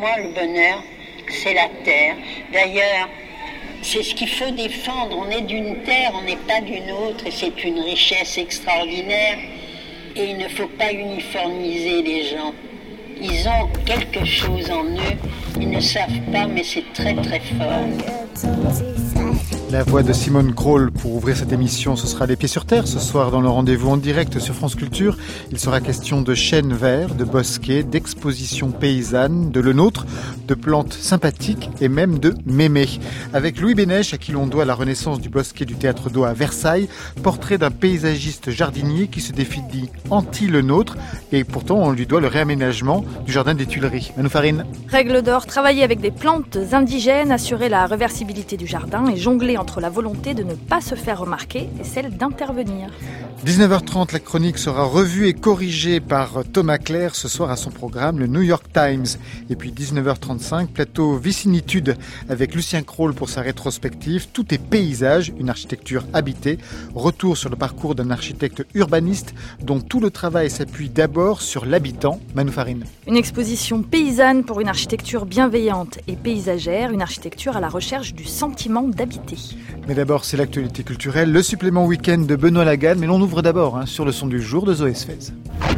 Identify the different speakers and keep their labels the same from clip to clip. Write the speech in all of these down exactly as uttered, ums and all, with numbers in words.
Speaker 1: moi, le bonheur, c'est la terre. D'ailleurs, c'est ce qu'il faut défendre. On est d'une terre, on n'est pas d'une autre, et c'est une richesse extraordinaire. Et il ne faut pas uniformiser les gens. Ils ont quelque chose en eux, ils ne savent pas, mais c'est très très fort.
Speaker 2: La voix de Simone Krol pour ouvrir cette émission, ce sera Les Pieds sur Terre. Ce soir, dans le rendez-vous en direct sur France Culture, il sera question de chênes verts, de bosquets, d'expositions paysannes, de Le Nôtre, de plantes sympathiques et même de mémés. Avec Louis Bénèche, à qui l'on doit la renaissance du bosquet du Théâtre d'Eau à Versailles, portrait d'un paysagiste jardinier qui se définit anti-Le Nôtre et pourtant on lui doit le réaménagement du jardin des Tuileries. Manou Farine.
Speaker 3: Règle d'or, travailler avec des plantes indigènes, assurer la réversibilité du jardin et jongler entre la volonté de ne pas se faire remarquer et celle d'intervenir.
Speaker 2: dix-neuf heures trente, la chronique sera revue et corrigée par Thomas Clair ce soir à son programme, le New York Times. Et puis dix-neuf heures trente-cinq, plateau Vicinitude avec Lucien Krol pour sa rétrospective. Tout est paysage, une architecture habitée. Retour sur le parcours d'un architecte urbaniste dont tout le travail s'appuie d'abord sur l'habitant. Manou Farine.
Speaker 3: Une exposition paysanne pour une architecture bienveillante et paysagère, une architecture à la recherche du sentiment d'habiter.
Speaker 2: Mais d'abord, c'est l'actualité culturelle, le supplément week-end de Benoît Laganne. Mais l'on ouvre d'abord hein, sur le son du jour de Zoé Sfez.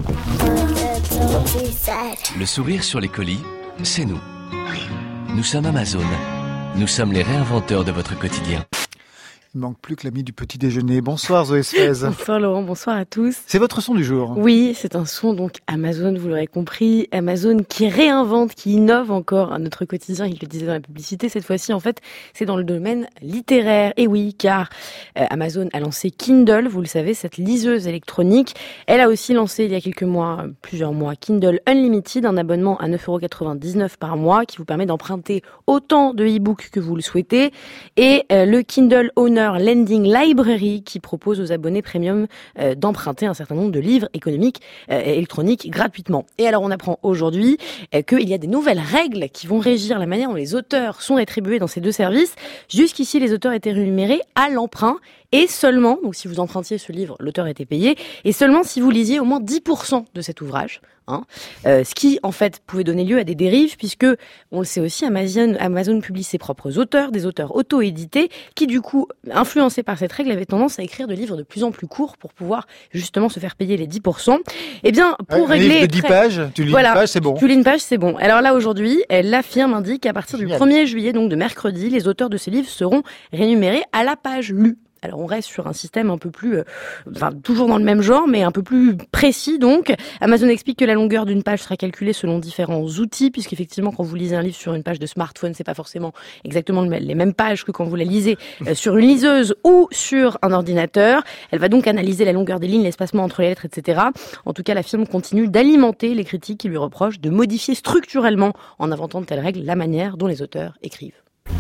Speaker 4: Le sourire sur les colis, c'est nous. Nous sommes Amazon. Nous sommes les réinventeurs de votre quotidien.
Speaker 2: Il manque plus que l'ami du petit déjeuner. Bonsoir Zoé Sfez.
Speaker 5: Bonsoir Laurent, bonsoir à tous.
Speaker 2: C'est votre son du jour.
Speaker 5: Oui, c'est un son donc Amazon, vous l'aurez compris. Amazon qui réinvente, qui innove encore notre quotidien. Il le disait dans la publicité. Cette fois-ci, en fait, c'est dans le domaine littéraire. Et oui, car euh, Amazon a lancé Kindle, vous le savez, cette liseuse électronique. Elle a aussi lancé il y a quelques mois, plusieurs mois, Kindle Unlimited, un abonnement à neuf euros quatre-vingt-dix-neuf par mois qui vous permet d'emprunter autant de e-books que vous le souhaitez. Et euh, le Kindle Owner Lending Library qui propose aux abonnés premium euh, d'emprunter un certain nombre de livres économiques euh, électroniques gratuitement. Et alors on apprend aujourd'hui euh, qu'il y a des nouvelles règles qui vont régir la manière dont les auteurs sont rétribués dans ces deux services. Jusqu'ici, les auteurs étaient rémunérés à l'emprunt et seulement, donc si vous empruntiez ce livre, l'auteur était payé, et seulement si vous lisiez au moins dix pour cent de cet ouvrage. Hein, euh, ce qui en fait pouvait donner lieu à des dérives puisque on le sait aussi, Amazon, Amazon publie ses propres auteurs, des auteurs auto-édités qui du coup, influencés par cette règle, avaient tendance à écrire des livres de plus en plus courts pour pouvoir justement se faire payer les dix pour cent. Eh bien, pour
Speaker 2: un
Speaker 5: régler...
Speaker 2: livre de dix
Speaker 5: très...
Speaker 2: pages, tu lis
Speaker 5: voilà,
Speaker 2: une page, c'est bon.
Speaker 5: Tu lis une page, c'est bon. Alors là aujourd'hui, elle l'affirme, indique qu'à partir Génial. Du premier juillet, donc de mercredi, les auteurs de ces livres seront rémunérés à la page lue. Alors on reste sur un système un peu plus, euh, enfin toujours dans le même genre, mais un peu plus précis donc. Amazon explique que la longueur d'une page sera calculée selon différents outils, puisqu'effectivement quand vous lisez un livre sur une page de smartphone, c'est pas forcément exactement les mêmes pages que quand vous la lisez euh, sur une liseuse ou sur un ordinateur. Elle va donc analyser la longueur des lignes, l'espacement entre les lettres, et cetera. En tout cas, la firme continue d'alimenter les critiques qui lui reprochent de modifier structurellement, en inventant de telles règles, la manière dont les auteurs écrivent.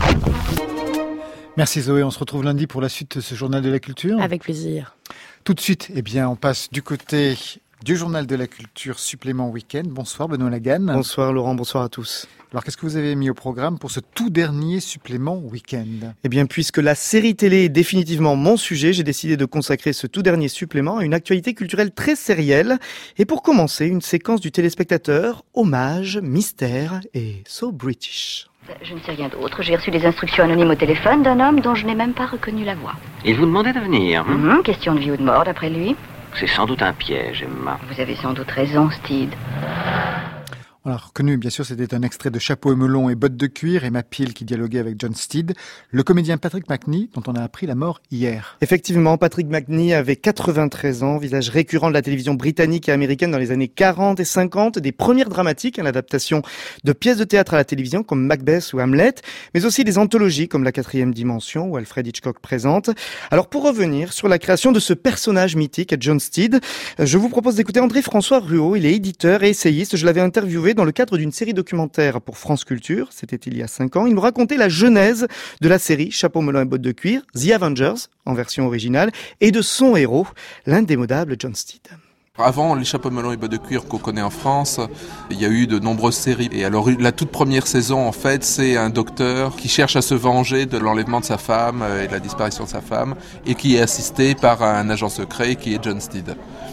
Speaker 2: Merci Zoé, on se retrouve lundi pour la suite de ce journal de la culture.
Speaker 5: Avec plaisir.
Speaker 2: Tout de suite, eh bien, on passe du côté du journal de la culture supplément week-end. Bonsoir Benoît Laganne.
Speaker 6: Bonsoir Laurent, bonsoir à tous.
Speaker 2: Alors qu'est-ce que vous avez mis au programme pour ce tout dernier supplément week-end ?
Speaker 6: Eh bien, puisque la série télé est définitivement mon sujet, j'ai décidé de consacrer ce tout dernier supplément à une actualité culturelle très sérielle. Et pour commencer, une séquence du téléspectateur, hommage, mystère et so British.
Speaker 7: Je ne sais rien d'autre. J'ai reçu des instructions anonymes au téléphone d'un homme dont je n'ai même pas reconnu la voix.
Speaker 8: Il vous demandait de venir. Hein?
Speaker 7: Mm-hmm, question de vie ou de mort, d'après lui.
Speaker 8: C'est sans doute un piège, Emma.
Speaker 7: Vous avez sans doute raison, Steed.
Speaker 2: On l'a reconnu, bien sûr, c'était un extrait de Chapeau et melon et bottes de cuir, Emma Peel qui dialoguait avec John Steed, le comédien Patrick Macnee, dont on a appris la mort hier.
Speaker 6: Effectivement, Patrick Macnee avait quatre-vingt-treize ans, visage récurrent de la télévision britannique et américaine dans les années quarante et cinquante, des premières dramatiques, hein, l'adaptation de pièces de théâtre à la télévision comme Macbeth ou Hamlet, mais aussi des anthologies comme La Quatrième Dimension où Alfred Hitchcock présente. Alors pour revenir sur la création de ce personnage mythique, John Steed, je vous propose d'écouter André-François Ruot, il est éditeur et essayiste, je l'avais interviewé dans le cadre d'une série documentaire pour France Culture, c'était il y a cinq ans. Il nous racontait la genèse de la série Chapeau melon et bottes de cuir, The Avengers, en version originale, et de son héros, l'indémodable John Steed.
Speaker 9: Avant les chapeaux melons et bottes de cuir qu'on connaît en France, il y a eu de nombreuses séries. Et alors la toute première saison, en fait, c'est un docteur qui cherche à se venger de l'enlèvement de sa femme et de la disparition de sa femme, et qui est assisté par un agent secret qui est John Steed.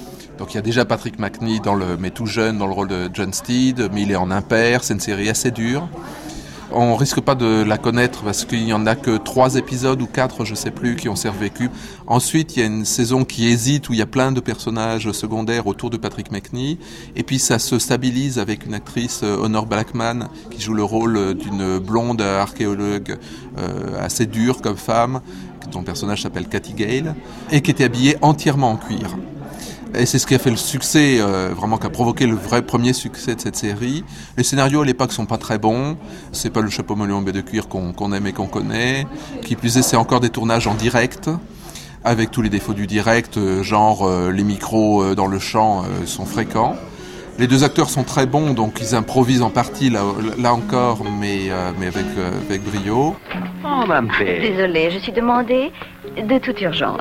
Speaker 9: Donc il y a déjà Patrick Macnee, dans le, mais tout jeune, dans le rôle de John Steed, mais il est en impair, c'est une série assez dure. On risque pas de la connaître parce qu'il y en a que trois épisodes ou quatre, je sais plus, qui ont survécu. Ensuite, il y a une saison qui hésite où il y a plein de personnages secondaires autour de Patrick Macnee. Et puis ça se stabilise avec une actrice, Honor Blackman, qui joue le rôle d'une blonde archéologue euh, assez dure comme femme, dont le personnage s'appelle Cathy Gale, et qui était habillée entièrement en cuir. Et c'est ce qui a fait le succès, euh, vraiment qui a provoqué le vrai premier succès de cette série. Les scénarios à l'époque sont pas très bons. C'est pas le chapeau melon en baie de cuir qu'on, qu'on aime et qu'on connaît. Qui plus est, c'est encore des tournages en direct, avec tous les défauts du direct, euh, genre euh, les micros euh, dans le champ euh, sont fréquents. Les deux acteurs sont très bons, donc ils improvisent en partie là, là encore, mais, euh, mais avec, euh, avec brio.
Speaker 8: Oh, ma belle.
Speaker 7: Désolée, je suis demandée de toute urgence.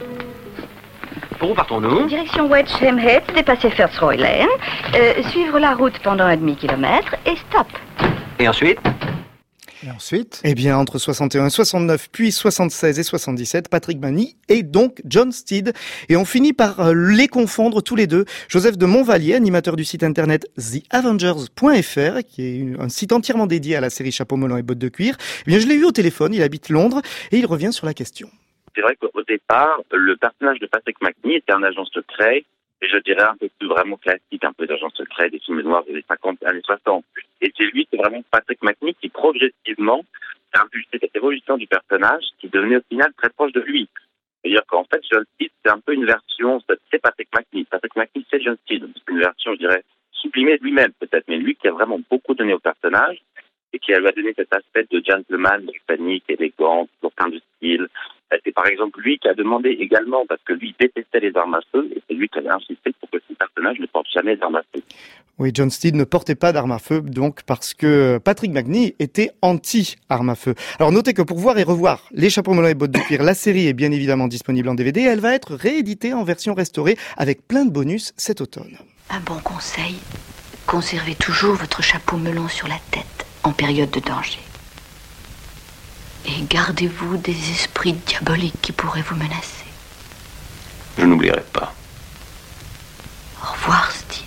Speaker 8: Pour où partons-nous?
Speaker 7: Direction Wedgeham Heath, dépasser Fitzroy Lane, euh, suivre la route pendant un demi-kilomètre et stop.
Speaker 8: Et ensuite?
Speaker 2: Et ensuite?
Speaker 6: Eh bien, entre soixante et un et soixante-neuf, puis soixante-seize et soixante-dix-sept, Patrick Macnee et donc John Steed. Et on finit par les confondre tous les deux. Joseph de Montvalier, animateur du site internet the avengers point f r, qui est un site entièrement dédié à la série Chapeau melon et bottes de cuir. Eh bien, je l'ai eu au téléphone, il habite Londres, et il revient sur la question.
Speaker 10: C'est vrai qu'au départ, le personnage de Patrick Macnee était un agent secret, et je dirais un peu plus vraiment classique, un peu d'agent secret, des films noirs des années cinquante, années soixante. Et c'est lui, c'est vraiment Patrick Macnee qui progressivement a impulsé cette évolution du personnage qui devenait au final très proche de lui. C'est-à-dire qu'en fait, John Steed, c'est un peu une version, c'est Patrick Macnee. Patrick Macnee, c'est John Steed. C'est une version, je dirais, sublimée de lui-même peut-être, mais lui qui a vraiment beaucoup donné au personnage et qui lui a donné cet aspect de gentleman, britannique, élégant, plein de style. C'est par exemple lui qui a demandé également, parce que lui détestait les armes à feu, et c'est lui qui avait insisté pour que ce personnage ne porte jamais d'armes à feu.
Speaker 6: Oui, John Steed ne portait pas d'armes à feu, donc parce que Patrick Macnee était anti-armes à feu. Alors notez que pour voir et revoir Les Chapeaux melons et bottes de cuir, la série est bien évidemment disponible en D V D, et elle va être rééditée en version restaurée avec plein de bonus cet automne.
Speaker 11: Un bon conseil, conservez toujours votre chapeau melon sur la tête en période de danger. Et gardez-vous des esprits diaboliques qui pourraient vous menacer.
Speaker 8: Je n'oublierai pas.
Speaker 11: Au revoir, Steed.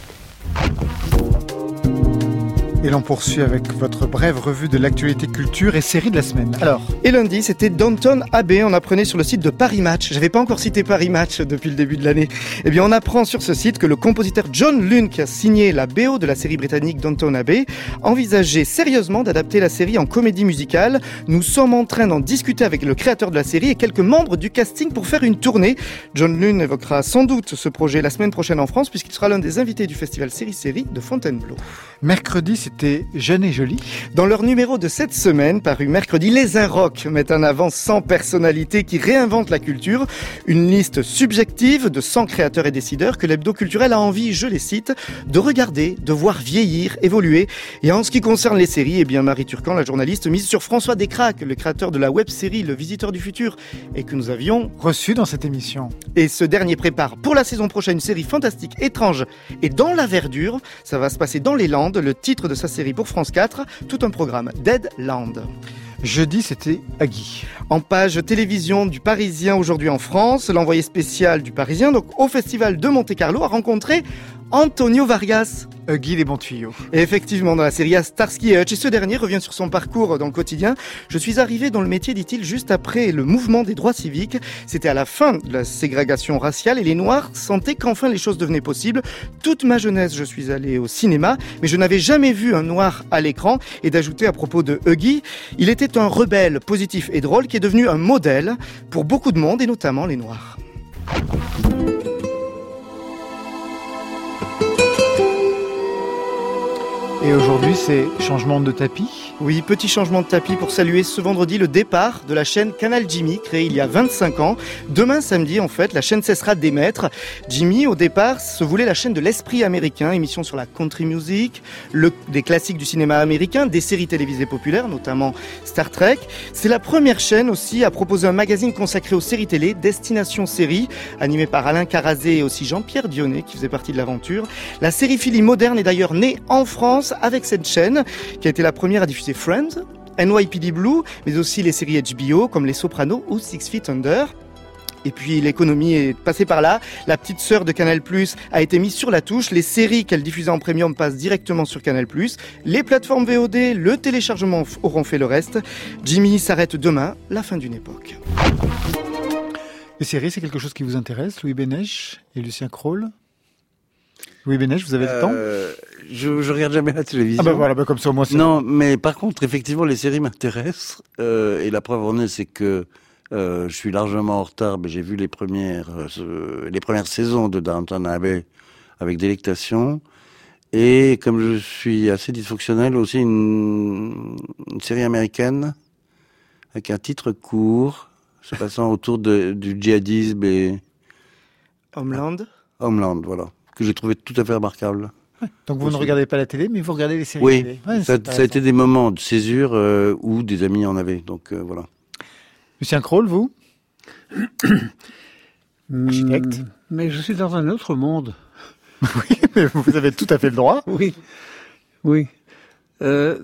Speaker 2: Et l'on poursuit avec votre brève revue de l'actualité culture et série de la semaine. Alors,
Speaker 6: et lundi, c'était Downton Abbey. On apprenait sur le site de Paris Match. J'avais pas encore cité Paris Match depuis le début de l'année. Eh bien, on apprend sur ce site que le compositeur John Lune, qui a signé la B O de la série britannique Downton Abbey, envisageait sérieusement d'adapter la série en comédie musicale. Nous sommes en train d'en discuter avec le créateur de la série et quelques membres du casting pour faire une tournée. John Lune évoquera sans doute ce projet la semaine prochaine en France, puisqu'il sera l'un des invités du festival Série-Série de Fontainebleau.
Speaker 2: Mercredi, c'était Jeune et Jolie.
Speaker 6: Dans leur numéro de cette semaine, paru mercredi, les Inrocks mettent en avant cent personnalités qui réinventent la culture. Une liste subjective de cent créateurs et décideurs que l'hebdo culturel a envie, je les cite, de regarder, de voir vieillir, évoluer. Et en ce qui concerne les séries, eh bien Marie Turcan, la journaliste, mise sur François Descraques, le créateur de la web-série Le Visiteur du Futur, et que nous avions
Speaker 2: reçu dans cette émission.
Speaker 6: Et ce dernier prépare pour la saison prochaine une série fantastique, étrange et dans la verdure. Ça va se passer dans les Landes. Le titre de sa série pour France quatre, tout un programme, Deadland.
Speaker 2: Jeudi, c'était Agui.
Speaker 6: En page télévision du Parisien aujourd'hui en France, l'envoyé spécial du Parisien, donc au Festival de Monte-Carlo, a rencontré Antonio Vargas.
Speaker 2: Huggy les bons tuyaux.
Speaker 6: Et effectivement, dans la série A Starsky et Hutch, et ce dernier revient sur son parcours dans le quotidien. Je suis arrivé dans le métier, dit-il, juste après le mouvement des droits civiques. C'était à la fin de la ségrégation raciale et les Noirs sentaient qu'enfin les choses devenaient possibles. Toute ma jeunesse, je suis allé au cinéma, mais je n'avais jamais vu un Noir à l'écran. Et d'ajouter à propos de Huggy, il était un rebelle positif et drôle qui est devenu un modèle pour beaucoup de monde et notamment les Noirs.
Speaker 2: Et aujourd'hui, c'est changement de tapis.
Speaker 6: Oui, petit changement de tapis pour saluer ce vendredi le départ de la chaîne Canal Jimmy, créée il y a vingt-cinq ans. Demain samedi, en fait, la chaîne cessera d'émettre. Jimmy, au départ, se voulait la chaîne de l'esprit américain, émission sur la country music, le, des classiques du cinéma américain, des séries télévisées populaires, notamment Star Trek. C'est la première chaîne aussi à proposer un magazine consacré aux séries télé, Destination Série, animé par Alain Carazé et aussi Jean-Pierre Dionnet, qui faisait partie de l'aventure. La sériphilie moderne est d'ailleurs née en France avec cette chaîne, qui a été la première à diffuser Friends, N Y P D Blue, mais aussi les séries H B O comme Les Sopranos ou Six Feet Under. Et puis l'économie est passée par là. La petite sœur de Canal+, a été mise sur la touche. Les séries qu'elle diffusait en premium passent directement sur Canal+. Les plateformes V O D, le téléchargement auront fait le reste. Jimmy s'arrête demain, la fin d'une époque.
Speaker 2: Les séries, c'est quelque chose qui vous intéresse, Louis Bénèche et Lucien Crawl? Louis Bénèche, vous avez le temps
Speaker 12: euh, je, je regarde jamais la télévision.
Speaker 2: Ah ben voilà, ben comme ça au moins c'est...
Speaker 12: Non, mais par contre, effectivement, les séries m'intéressent. Euh, et la preuve en est, c'est que euh, je suis largement en retard. Mais j'ai vu les premières, euh, les premières saisons de Downton Abbey avec délectation. Et comme je suis assez dysfonctionnel, aussi une, une série américaine avec un titre court, se passant autour de, du djihadisme et...
Speaker 6: Homeland.
Speaker 12: Homeland, voilà. Que j'ai trouvé tout à fait remarquable.
Speaker 2: Ouais, donc vous aussi. Ne regardez pas la télé, mais vous regardez les séries
Speaker 12: oui,
Speaker 2: télé. Ouais,
Speaker 12: ça, ça a été des moments de césure euh, où des amis en avaient. Donc euh, voilà.
Speaker 2: Lucien Crawl, vous Architecte.
Speaker 13: Mais je suis dans un autre monde.
Speaker 2: Oui, mais vous avez tout à fait le droit.
Speaker 13: Oui, oui. Euh,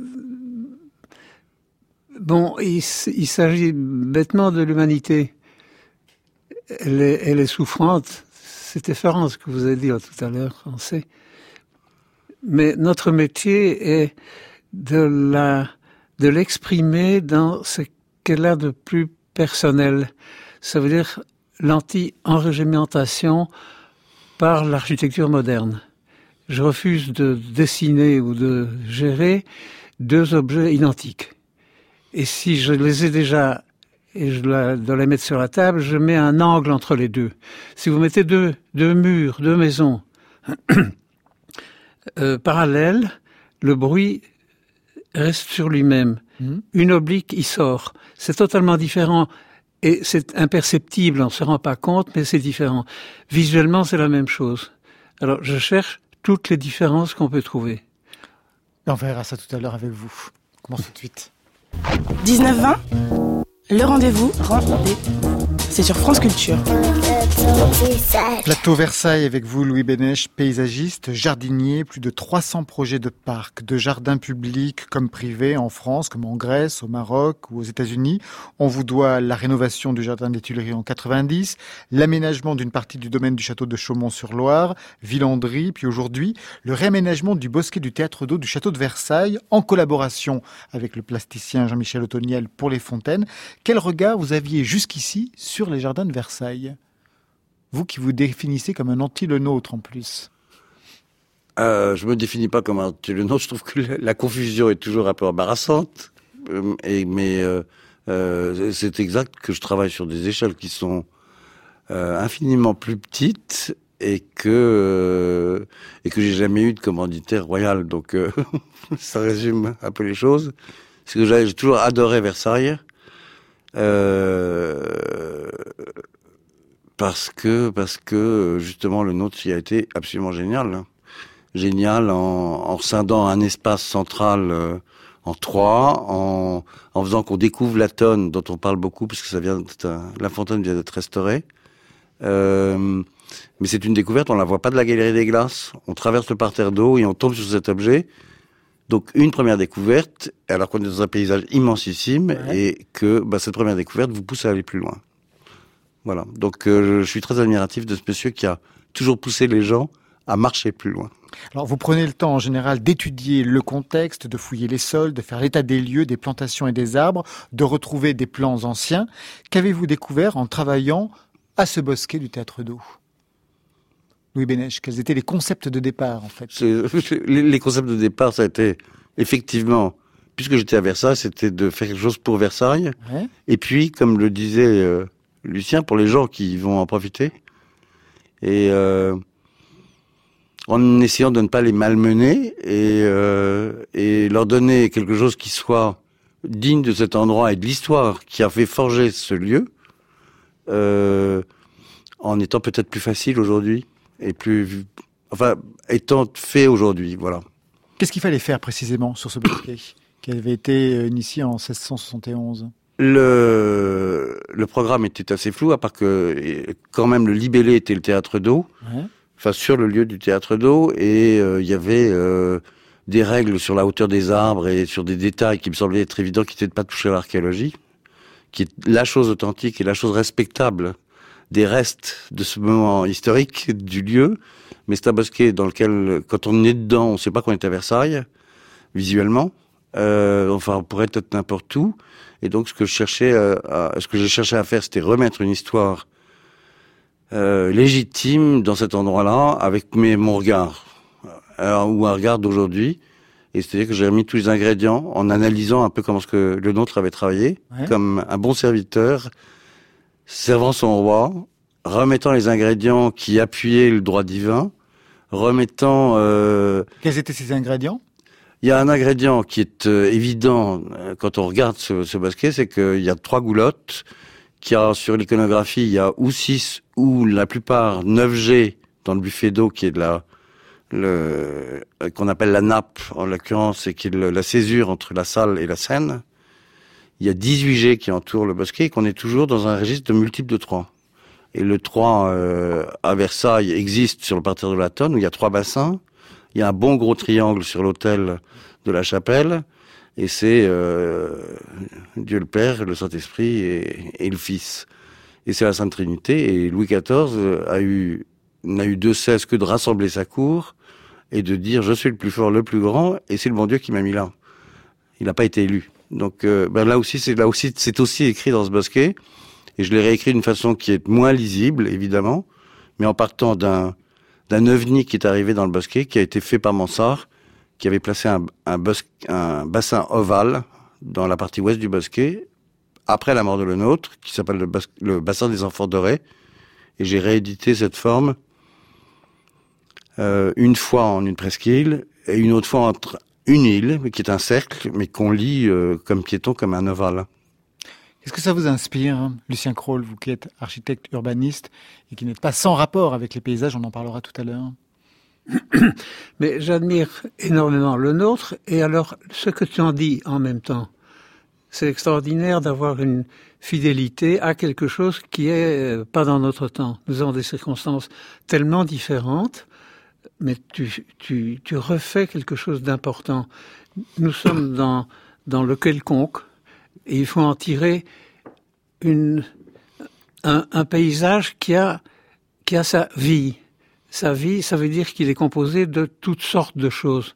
Speaker 13: bon, il, il s'agit bêtement de l'humanité. Elle est, elle est souffrante. C'est effarant ce que vous avez dit tout à l'heure, on sait. Mais notre métier est de la, de l'exprimer dans ce qu'elle a de plus personnel. Ça veut dire l'anti-enrégimentation par l'architecture moderne. Je refuse de dessiner ou de gérer deux objets identiques. Et si je les ai déjà et je dois, dois les mettre sur la table, je mets un angle entre les deux. Si vous mettez deux, deux murs, deux maisons euh, parallèles, le bruit reste sur lui-même. Mmh. Une oblique, il sort. C'est totalement différent et c'est imperceptible, on ne se rend pas compte, mais c'est différent. Visuellement, c'est la même chose. Alors, je cherche toutes les différences qu'on peut trouver.
Speaker 2: On verra ça tout à l'heure avec vous. On commence tout de suite.
Speaker 14: dix-neuf vingt Le rendez-vous, c'est sur France Culture.
Speaker 2: Plateau Versailles avec vous, Louis Bénèche, paysagiste, jardinier, plus de trois cents projets de parcs, de jardins publics comme privés en France, comme en Grèce, au Maroc ou aux États-Unis. On vous doit la rénovation du jardin des Tuileries en quatre-vingt-dix, l'aménagement d'une partie du domaine du château de Chaumont-sur-Loire, Villandry, puis aujourd'hui, le réaménagement du bosquet du Théâtre d'eau du château de Versailles, en collaboration avec le plasticien Jean-Michel Ottoniel pour les fontaines. Quel regard vous aviez jusqu'ici sur les jardins de Versailles ? Vous qui vous définissez comme un anti-le-nôtre en plus.
Speaker 12: Euh, je me définis pas comme un anti-le-nôtre. Je trouve que la confusion est toujours un peu embarrassante. Euh, et, mais euh, euh, c'est exact que je travaille sur des échelles qui sont euh, infiniment plus petites et que euh, et que j'ai jamais eu de commanditaire royal. Donc euh, ça résume un peu les choses. Parce que j'ai toujours adoré Versailles. Euh, parce que parce que justement le nôtre y a été absolument génial, hein. génial en, en scindant un espace central euh, en trois, en, en faisant qu'on découvre la tonne dont on parle beaucoup puisque ça vient un, la fontaine vient d'être restaurée. Euh, mais c'est une découverte, on la voit pas de la Galerie des Glaces, on traverse le parterre d'eau et on tombe sur cet objet. Donc une première découverte, alors qu'on est dans un paysage immensissime, ouais. et que bah, cette première découverte vous pousse à aller plus loin. Voilà. Donc euh, je suis très admiratif de ce monsieur qui a toujours poussé les gens à marcher plus loin.
Speaker 2: Alors vous prenez le temps en général d'étudier le contexte, de fouiller les sols, de faire l'état des lieux, des plantations et des arbres, de retrouver des plans anciens. Qu'avez-vous découvert en travaillant à ce bosquet du Théâtre d'eau ? Louis Bénèche, quels étaient les concepts de départ, en fait ?
Speaker 12: les, les concepts de départ, ça a été, effectivement, puisque j'étais à Versailles, c'était de faire quelque chose pour Versailles. Ouais. Et puis, comme le disait euh, Lucien, pour les gens qui vont en profiter. Et euh, en essayant de ne pas les malmener et, euh, et leur donner quelque chose qui soit digne de cet endroit et de l'histoire qui a fait forger ce lieu, euh, en étant peut-être plus facile aujourd'hui. Et plus, enfin, étant fait aujourd'hui, voilà.
Speaker 2: Qu'est-ce qu'il fallait faire précisément sur ce bosquet qui avait été initié en seize cent soixante et onze ?
Speaker 12: Le, le programme était assez flou, à part que quand même le libellé était le Théâtre d'eau, ouais. enfin sur le lieu du Théâtre d'eau, et il euh, y avait euh, des règles sur la hauteur des arbres et sur des détails qui me semblaient être évidents, qui étaient de pas toucher à l'archéologie, qui est la chose authentique et la chose respectable des restes de ce moment historique du lieu. Mais c'est un bosquet dans lequel, quand on est dedans, on ne sait pas qu'on est à Versailles, visuellement. Euh, enfin, on pourrait être n'importe où. Et donc, ce que je cherchais, à, à, ce que j'ai cherché à faire, c'était remettre une histoire euh, légitime dans cet endroit-là, avec mes, mon regard, alors, ou un regard d'aujourd'hui. Et c'est-à-dire que j'ai remis tous les ingrédients en analysant un peu comment ce que le nôtre avait travaillé, ouais. Comme un bon serviteur, servant son roi, remettant les ingrédients qui appuyaient le droit divin, remettant... Euh...
Speaker 2: Quels étaient ces ingrédients ?
Speaker 12: Il y a un ingrédient qui est euh, évident euh, quand on regarde ce, ce bosquet, c'est qu'il y a trois goulottes, qu'il y a sur l'iconographie, il y a ou six ou la plupart neuf G dans le buffet d'eau qui est de la... Le, qu'on appelle la nappe, en l'occurrence, et qui est le, la césure entre la salle et la scène. Il y a dix-huit G qui entourent le bosquet et qu'on est toujours dans un registre de multiple de trois. Et le trois euh, à Versailles existe sur le parterre de la Tonne, où il y a trois bassins. Il y a un bon gros triangle sur l'autel de la chapelle, et c'est euh, Dieu le Père, le Saint-Esprit et, et le Fils. Et c'est la Sainte Trinité, et Louis quatorze a eu, n'a eu de cesse que de rassembler sa cour, et de dire « je suis le plus fort, le plus grand, et c'est le bon Dieu qui m'a mis là ». Il n'a pas été élu. Donc euh, ben là aussi, c'est là aussi, c'est aussi écrit dans ce bosquet, et je l'ai réécrit d'une façon qui est moins lisible, évidemment, mais en partant d'un d'un ovni qui est arrivé dans le bosquet, qui a été fait par Mansart, qui avait placé un, un, bosque, un bassin ovale dans la partie ouest du bosquet, après la mort de le nôtre, qui s'appelle le, bas, le bassin des enfants dorés, et j'ai réédité cette forme euh, une fois en une presqu'île, et une autre fois entre une île, qui est un cercle, mais qu'on lit euh, comme piéton, comme un ovale.
Speaker 2: Qu'est-ce que ça vous inspire, hein, Lucien Crawl, vous qui êtes architecte urbaniste et qui n'êtes pas sans rapport avec les paysages, on en parlera tout à l'heure.
Speaker 13: Mais j'admire énormément le nôtre, et alors ce que tu en dis en même temps, c'est extraordinaire d'avoir une fidélité à quelque chose qui est pas dans notre temps. Nous avons des circonstances tellement différentes, mais tu, tu, tu refais quelque chose d'important. Nous sommes dans, dans le quelconque, et il faut en tirer une, un, un paysage qui a, qui a sa vie. Sa vie, ça veut dire qu'il est composé de toutes sortes de choses.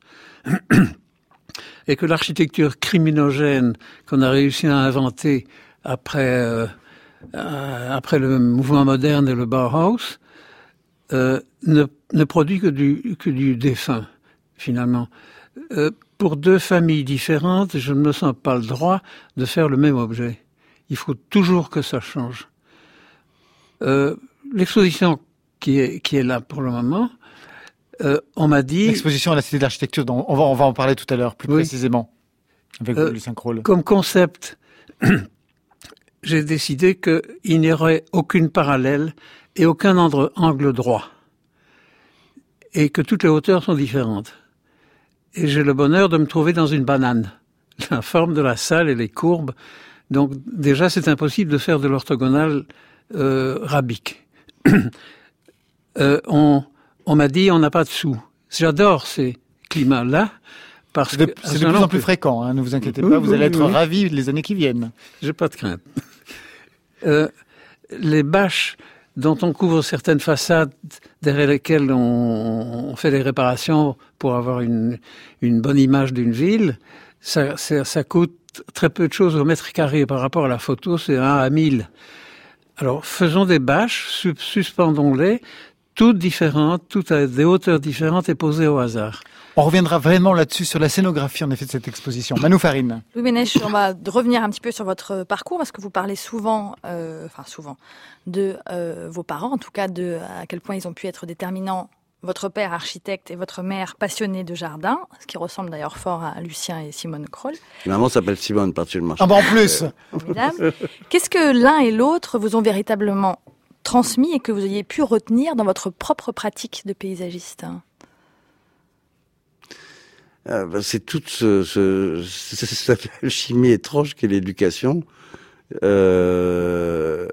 Speaker 13: Et que l'architecture criminogène qu'on a réussi à inventer après, euh, après le mouvement moderne et le Bauhaus, euh, ne, ne produit que du, que du défunt, finalement. Euh, Pour deux familles différentes, je ne me sens pas le droit de faire le même objet. Il faut toujours que ça change. Euh, l'exposition qui est, qui est là pour le moment, euh, on m'a dit...
Speaker 2: L'exposition à la Cité de l'Architecture, dont on va, on va en parler tout à l'heure, plus oui. précisément, avec euh, Lucien Crawl.
Speaker 13: Comme concept, j'ai décidé qu'il n'y aurait aucune parallèle et aucun angle droit. Et que toutes les hauteurs sont différentes. Et j'ai le bonheur de me trouver dans une banane. La forme de la salle et les courbes. Donc déjà, c'est impossible de faire de l'orthogonal euh, rabique. euh, on on m'a dit, on n'a pas de sous. J'adore ces climats-là. parce
Speaker 2: C'est de,
Speaker 13: que
Speaker 2: c'est de plus en plus fréquent, hein, ne vous inquiétez pas, oui, vous oui, allez être oui. ravis les années qui viennent.
Speaker 13: J'ai pas de crainte. euh, les bâches dont on couvre certaines façades derrière lesquelles on, on fait des réparations pour avoir une, une bonne image d'une ville, ça, ça, ça coûte très peu de choses au mètre carré. Par rapport à la photo, c'est un à mille. Alors, faisons des bâches, suspendons-les, toutes différentes, toutes à des hauteurs différentes et posées au hasard.
Speaker 2: On reviendra vraiment là-dessus, sur la scénographie, en effet, de cette exposition. Manou Farine.
Speaker 3: Louis Ménech, on va revenir un petit peu sur votre parcours, parce que vous parlez souvent, euh, enfin souvent, de euh, vos parents, en tout cas de à quel point ils ont pu être déterminants. Votre père, architecte, et votre mère, passionnée de jardin, ce qui ressemble d'ailleurs fort à Lucien et Simone Crawl.
Speaker 12: Maman s'appelle Simone, particulièrement.
Speaker 2: Ah bah en plus
Speaker 3: Évidemment. Qu'est-ce que l'un et l'autre vous ont véritablement transmis et que vous ayez pu retenir dans votre propre pratique de paysagiste ?
Speaker 12: Euh, ben c'est toute ce, ce, ce, cette alchimie étrange qu'est l'éducation. Euh,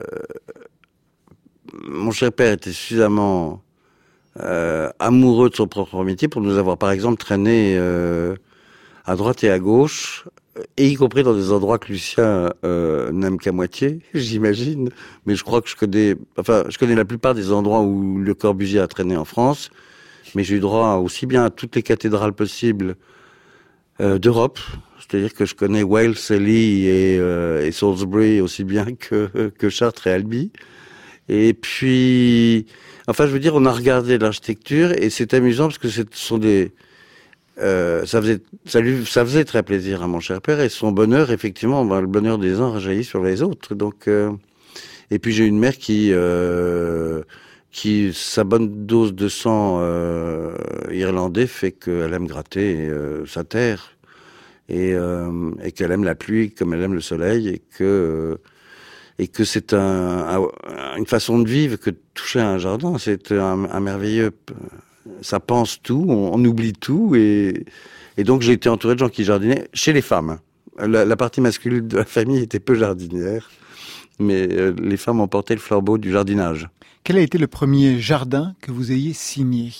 Speaker 12: mon cher père était suffisamment euh, amoureux de son propre métier pour nous avoir, par exemple, traîné euh, à droite et à gauche et y compris dans des endroits que Lucien euh, n'aime qu'à moitié, j'imagine. Mais je crois que je connais, enfin, je connais la plupart des endroits où Le Corbusier a traîné en France. Mais j'ai eu droit aussi bien à toutes les cathédrales possibles euh, d'Europe. C'est-à-dire que je connais Wells, Ely et, euh, et Salisbury aussi bien que, que Chartres et Albi. Et puis, enfin, je veux dire, on a regardé l'architecture et c'est amusant parce que ce sont des, euh, ça faisait, ça lui, ça faisait très plaisir à mon cher père et son bonheur, effectivement, ben, le bonheur des uns rejaillit sur les autres. Donc, euh, et puis j'ai une mère qui, euh, qui sa bonne dose de sang euh, irlandais fait qu'elle aime gratter euh, sa terre et, euh, et qu'elle aime la pluie comme elle aime le soleil et que euh, et que c'est un, un, une façon de vivre que de toucher un jardin. C'est un, un merveilleux... Ça pense tout, on, on oublie tout. Et, et donc, j'ai été entouré de gens qui jardinaient chez les femmes. La, la partie masculine de la famille était peu jardinière, mais euh, les femmes ont porté le flambeau du jardinage.
Speaker 2: Quel a été le premier jardin que vous ayez signé,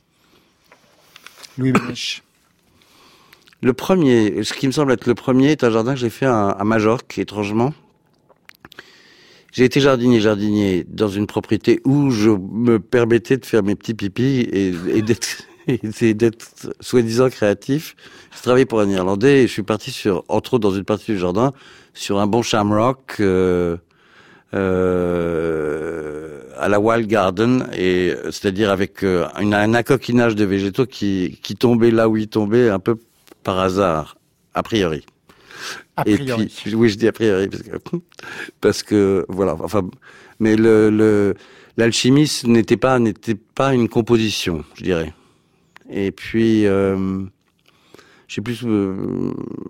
Speaker 2: Louis Bénèche?
Speaker 12: Le premier, ce qui me semble être le premier, est un jardin que j'ai fait à, à Majorque, étrangement. J'ai été jardinier, jardinier dans une propriété où je me permettais de faire mes petits pipis et, et d'être, et d'être soi-disant créatif. Je travaillais pour un Irlandais et je suis parti sur, entre autres dans une partie du jardin, sur un bon shamrock euh, euh, à la Wild Garden, et c'est-à-dire avec euh, une, un accoquinage de végétaux qui, qui tombait là où ils tombaient un peu par hasard, a priori.
Speaker 2: A priori.
Speaker 12: Et puis, oui, je dis a priori parce que, parce que voilà. Enfin, mais le, le l'alchimie n'était pas n'était pas une composition, je dirais. Et puis, euh, je sais plus. Euh,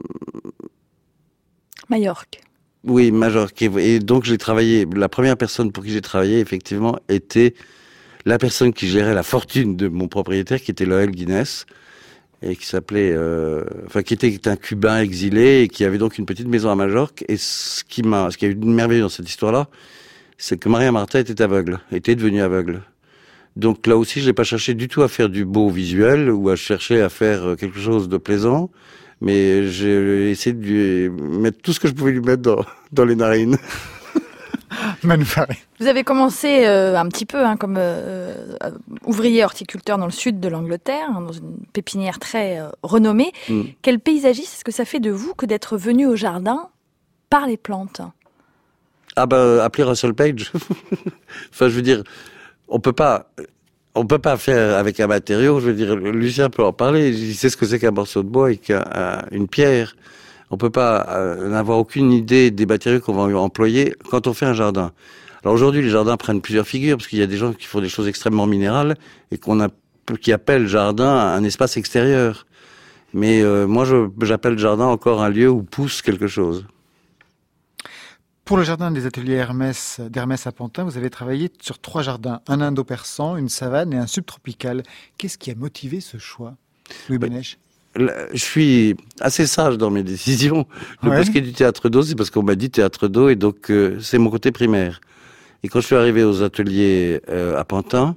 Speaker 3: Majorque.
Speaker 12: Oui, Majorque. Et donc j'ai travaillé. La première personne pour qui j'ai travaillé, effectivement, était la personne qui gérait la fortune de mon propriétaire, qui était Loël Guinness. Et qui s'appelait, euh, enfin, qui était un Cubain exilé et qui avait donc une petite maison à Majorque. Et ce qui m'a, ce qui a eu de merveilleux dans cette histoire-là, c'est que Maria Martha était aveugle, était devenue aveugle. Donc là aussi, je n'ai pas cherché du tout à faire du beau visuel ou à chercher à faire quelque chose de plaisant, mais j'ai essayé de lui mettre tout ce que je pouvais lui mettre dans, dans les narines.
Speaker 3: Vous avez commencé euh, un petit peu hein, comme euh, euh, ouvrier horticulteur dans le sud de l'Angleterre, hein, dans une pépinière très euh, renommée. Mm. Quel paysagiste est-ce que ça fait de vous que d'être venu au jardin par les plantes?
Speaker 12: Ah ben, appelez Russell Page. Enfin, je veux dire, on peut pas, on peut pas faire avec un matériau. Je veux dire, Lucien peut en parler. Il sait ce que c'est qu'un morceau de bois et qu'une pierre. On peut pas euh, n'avoir aucune idée des matériaux qu'on va employer quand on fait un jardin. Alors aujourd'hui, les jardins prennent plusieurs figures parce qu'il y a des gens qui font des choses extrêmement minérales et qu'on a, qui appellent jardin un espace extérieur. Mais euh, moi, je, j'appelle jardin encore un lieu où pousse quelque chose.
Speaker 2: Pour le jardin des ateliers Hermès, d'Hermès à Pantin, vous avez travaillé sur trois jardins, un indo-persan, une savane et un subtropical. Qu'est-ce qui a motivé ce choix, Louis Bénèche?
Speaker 12: Je suis assez sage dans mes décisions. Le
Speaker 2: ouais.
Speaker 12: bosquet du théâtre d'eau, c'est parce qu'on m'a dit théâtre d'eau et donc euh, c'est mon côté primaire. Et quand je suis arrivé aux ateliers euh, à Pantin,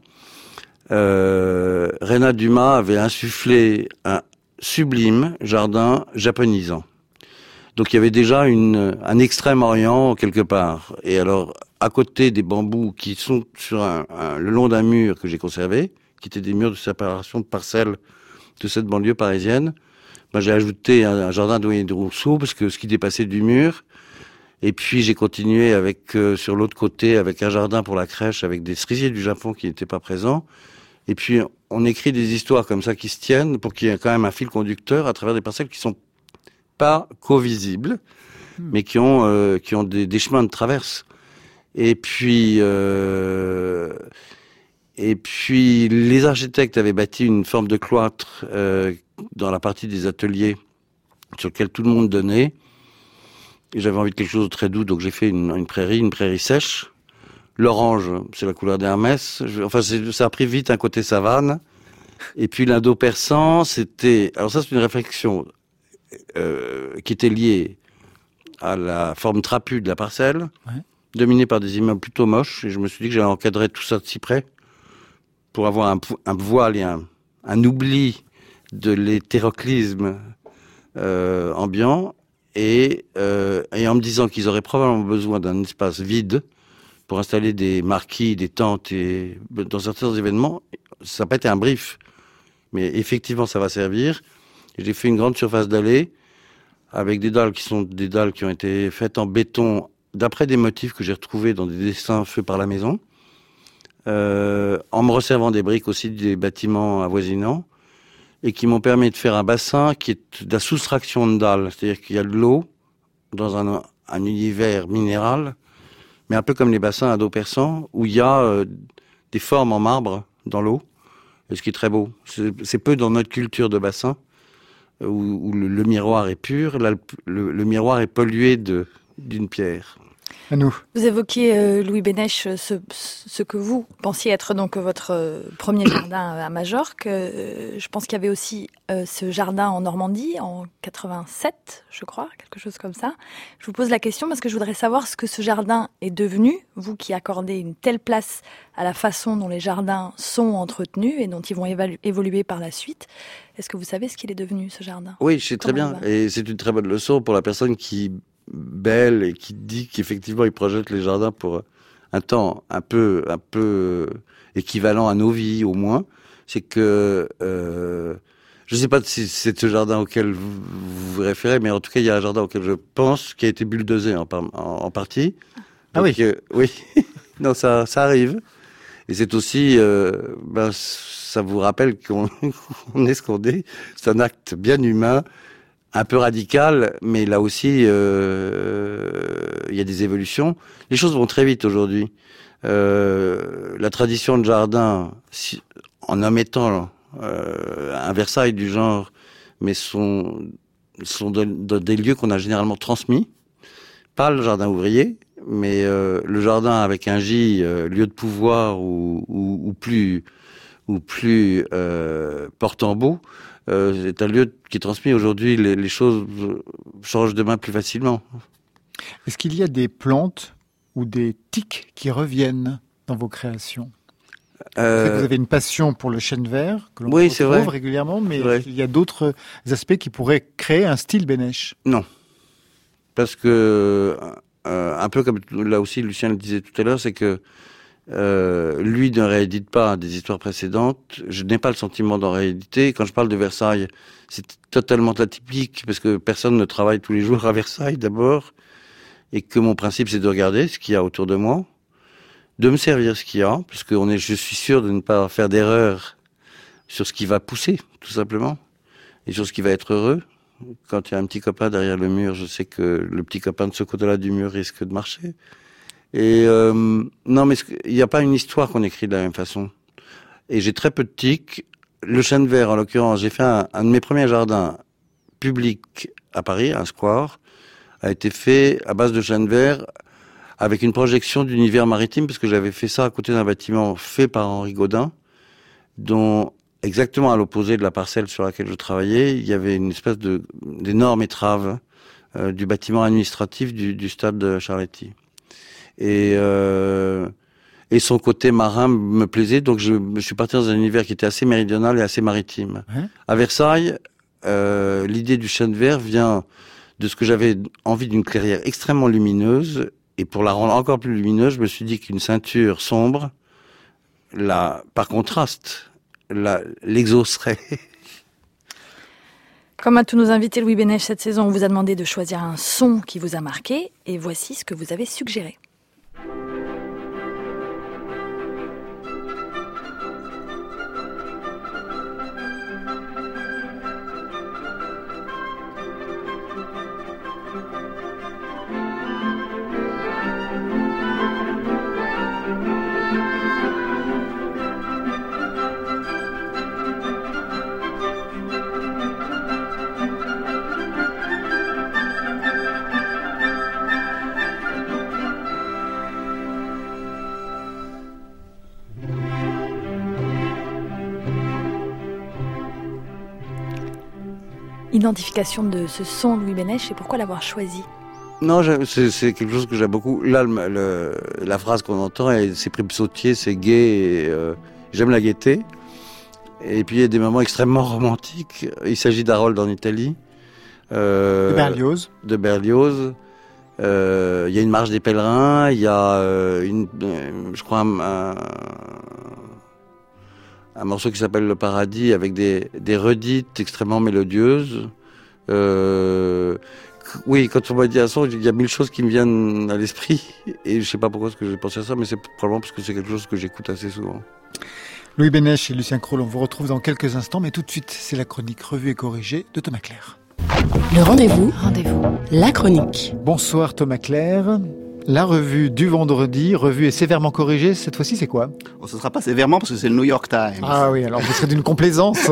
Speaker 12: euh, Reina Dumas avait insufflé un sublime jardin japonisant. Donc il y avait déjà une, un Extrême-Orient quelque part. Et alors, à côté des bambous qui sont sur un, un, le long d'un mur que j'ai conservé, qui étaient des murs de séparation de parcelles de cette banlieue parisienne, ben, j'ai ajouté un, un jardin douanier de Rousseau, parce que ce qui dépassait du mur, et puis j'ai continué avec euh, sur l'autre côté, avec un jardin pour la crèche, avec des cerisiers du Japon qui n'étaient pas présents, et puis on écrit des histoires comme ça qui se tiennent, pour qu'il y ait quand même un fil conducteur à travers des parcelles qui sont pas co-visibles, mmh. mais qui ont, euh, qui ont des, des chemins de traverse. Et puis... Euh, Et puis, les architectes avaient bâti une forme de cloître euh, dans la partie des ateliers sur lequel tout le monde donnait. Et j'avais envie de quelque chose de très doux, donc j'ai fait une, une prairie, une prairie sèche. L'orange, c'est la couleur d'Hermès. Je, enfin, c'est, ça a pris vite un côté savane. Et puis l'indo-persan, c'était... Alors ça, c'est une réflexion euh, qui était liée à la forme trapue de la parcelle, ouais. dominée par des immeubles plutôt moches. Et je me suis dit que j'allais encadrer tout ça de cyprès, pour avoir un, un voile et un, un oubli de l'hétéroclisme euh, ambiant. et, euh, et en me disant qu'ils auraient probablement besoin d'un espace vide pour installer des marquis, des tentes et dans certains événements, ça n'a pas été un brief, mais effectivement ça va servir. Et j'ai fait une grande surface d'allée avec des dalles qui sont des dalles qui ont été faites en béton d'après des motifs que j'ai retrouvés dans des dessins faits par la maison, euh, en me resservant des briques aussi des bâtiments avoisinants, et qui m'ont permis de faire un bassin qui est de la soustraction de dalles, c'est-à-dire qu'il y a de l'eau dans un, un univers minéral, mais un peu comme les bassins à dos perçant, où il y a euh, des formes en marbre dans l'eau, et ce qui est très beau. C'est, c'est peu dans notre culture de bassin, où, où le, le miroir est pur, là, le, le, le miroir est pollué de, d'une pierre.
Speaker 2: À nous.
Speaker 3: Vous évoquiez, euh, Louis Bénèche, ce, ce que vous pensiez être donc votre euh, premier jardin à Majorque. Euh, je pense qu'il y avait aussi euh, ce jardin en Normandie en quatre-vingt-sept, je crois, quelque chose comme ça. Je vous pose la question parce que je voudrais savoir ce que ce jardin est devenu, vous qui accordez une telle place à la façon dont les jardins sont entretenus et dont ils vont évalu- évoluer par la suite. Est-ce que vous savez ce qu'il est devenu, ce jardin ?
Speaker 12: Oui, je sais très bien. Et c'est une très bonne leçon pour la personne qui belle et qui dit qu'effectivement il projette les jardins pour un temps un peu un peu équivalent à nos vies au moins. C'est que euh, je ne sais pas si c'est ce jardin auquel vous vous, vous référez, mais en tout cas il y a un jardin auquel je pense qui a été bulldozé en, en, en partie.
Speaker 2: Ah
Speaker 12: Donc,
Speaker 2: oui,
Speaker 12: euh, oui, non ça ça arrive. Et c'est aussi euh, ben ça vous rappelle qu'on on est ce qu'on est. C'est un acte bien humain. Un peu radical, mais là aussi, euh, il y a des évolutions. Les choses vont très vite aujourd'hui. Euh, la tradition de jardin, si, en omettant euh, un Versailles du genre, mais sont, sont de, de, des lieux qu'on a généralement transmis. Pas le jardin ouvrier, mais euh, le jardin avec un J, euh, lieu de pouvoir ou, ou, ou plus, ou plus euh, porte-en-beau. Euh, c'est un lieu qui est transmis aujourd'hui, les, les choses changent de main plus facilement.
Speaker 2: Est-ce qu'il y a des plantes ou des tiques qui reviennent dans vos créations ? euh... Vous avez une passion pour le chêne vert, que l'on
Speaker 12: oui,
Speaker 2: retrouve régulièrement, mais il y a d'autres aspects qui pourraient créer un style Bénèche ?
Speaker 12: Non. Parce que, euh, un peu comme là aussi Lucien le disait tout à l'heure, c'est que Euh, lui ne réédite pas des histoires précédentes. Je n'ai pas le sentiment d'en rééditer. Quand je parle de Versailles, c'est totalement atypique parce que personne ne travaille tous les jours à Versailles d'abord, et que mon principe c'est de regarder ce qu'il y a autour de moi, de me servir ce qu'il y a, parce que on est, je suis sûr de ne pas faire d'erreur sur ce qui va pousser, tout simplement, et sur ce qui va être heureux. Quand il y a un petit copain derrière le mur, je sais que le petit copain de ce côté-là du mur risque de marcher. Et euh, non, mais il n'y a pas une histoire qu'on écrit de la même façon. Et j'ai très peu de tiques. Le chêne vert, en l'occurrence, j'ai fait un, un de mes premiers jardins publics à Paris, un square, a été fait à base de chêne vert avec une projection d'univers maritime, parce que j'avais fait ça à côté d'un bâtiment fait par Henri Gaudin, dont exactement à l'opposé de la parcelle sur laquelle je travaillais, il y avait une espèce de d'énorme étrave euh, du bâtiment administratif du, du stade de Charletti. Et, euh, et son côté marin me plaisait, donc je, je suis parti dans un univers qui était assez méridional et assez maritime. Ouais. À Versailles, euh, l'idée du chêne vert vient de ce que j'avais envie d'une clairière extrêmement lumineuse, et pour la rendre encore plus lumineuse, je me suis dit qu'une ceinture sombre, la, par contraste, la, l'exaucerait.
Speaker 3: Comme à tous nos invités, Louis Bénèche, cette saison, on vous a demandé de choisir un son qui vous a marqué, et voici ce que vous avez suggéré. Identification de ce son, Louis Bénèche, et pourquoi l'avoir choisi ?
Speaker 12: Non, c'est, c'est quelque chose que j'aime beaucoup. Là, le, le, la phrase qu'on entend, c'est Prime Sautier, c'est gai, et, euh, j'aime la gaieté. Et puis il y a des moments extrêmement romantiques. Il s'agit d'Harold en Italie, Euh,
Speaker 2: de Berlioz.
Speaker 12: De Berlioz. Euh, il y a une marche des pèlerins, il y a euh, une, euh, je crois un, un, un morceau qui s'appelle Le Paradis avec des, des redites extrêmement mélodieuses. Euh, oui, quand on m'a dit à ça, il y a mille choses qui me viennent à l'esprit et je sais pas pourquoi est-ce que j'ai pensé à ça, mais c'est probablement parce que c'est quelque chose que j'écoute assez souvent.
Speaker 2: Louis Bénèche et Lucien Kroll, on vous retrouve dans quelques instants, mais tout de suite, c'est la chronique revue et corrigée de Thomas Clair.
Speaker 14: Le rendez-vous, rendez-vous, la chronique.
Speaker 2: Bonsoir Thomas Clair. La revue du vendredi, revue et sévèrement corrigée, cette fois-ci c'est quoi ?
Speaker 15: Oh, ce ne sera pas sévèrement parce que c'est le New York Times.
Speaker 2: Ah oui, alors vous serez d'une complaisance.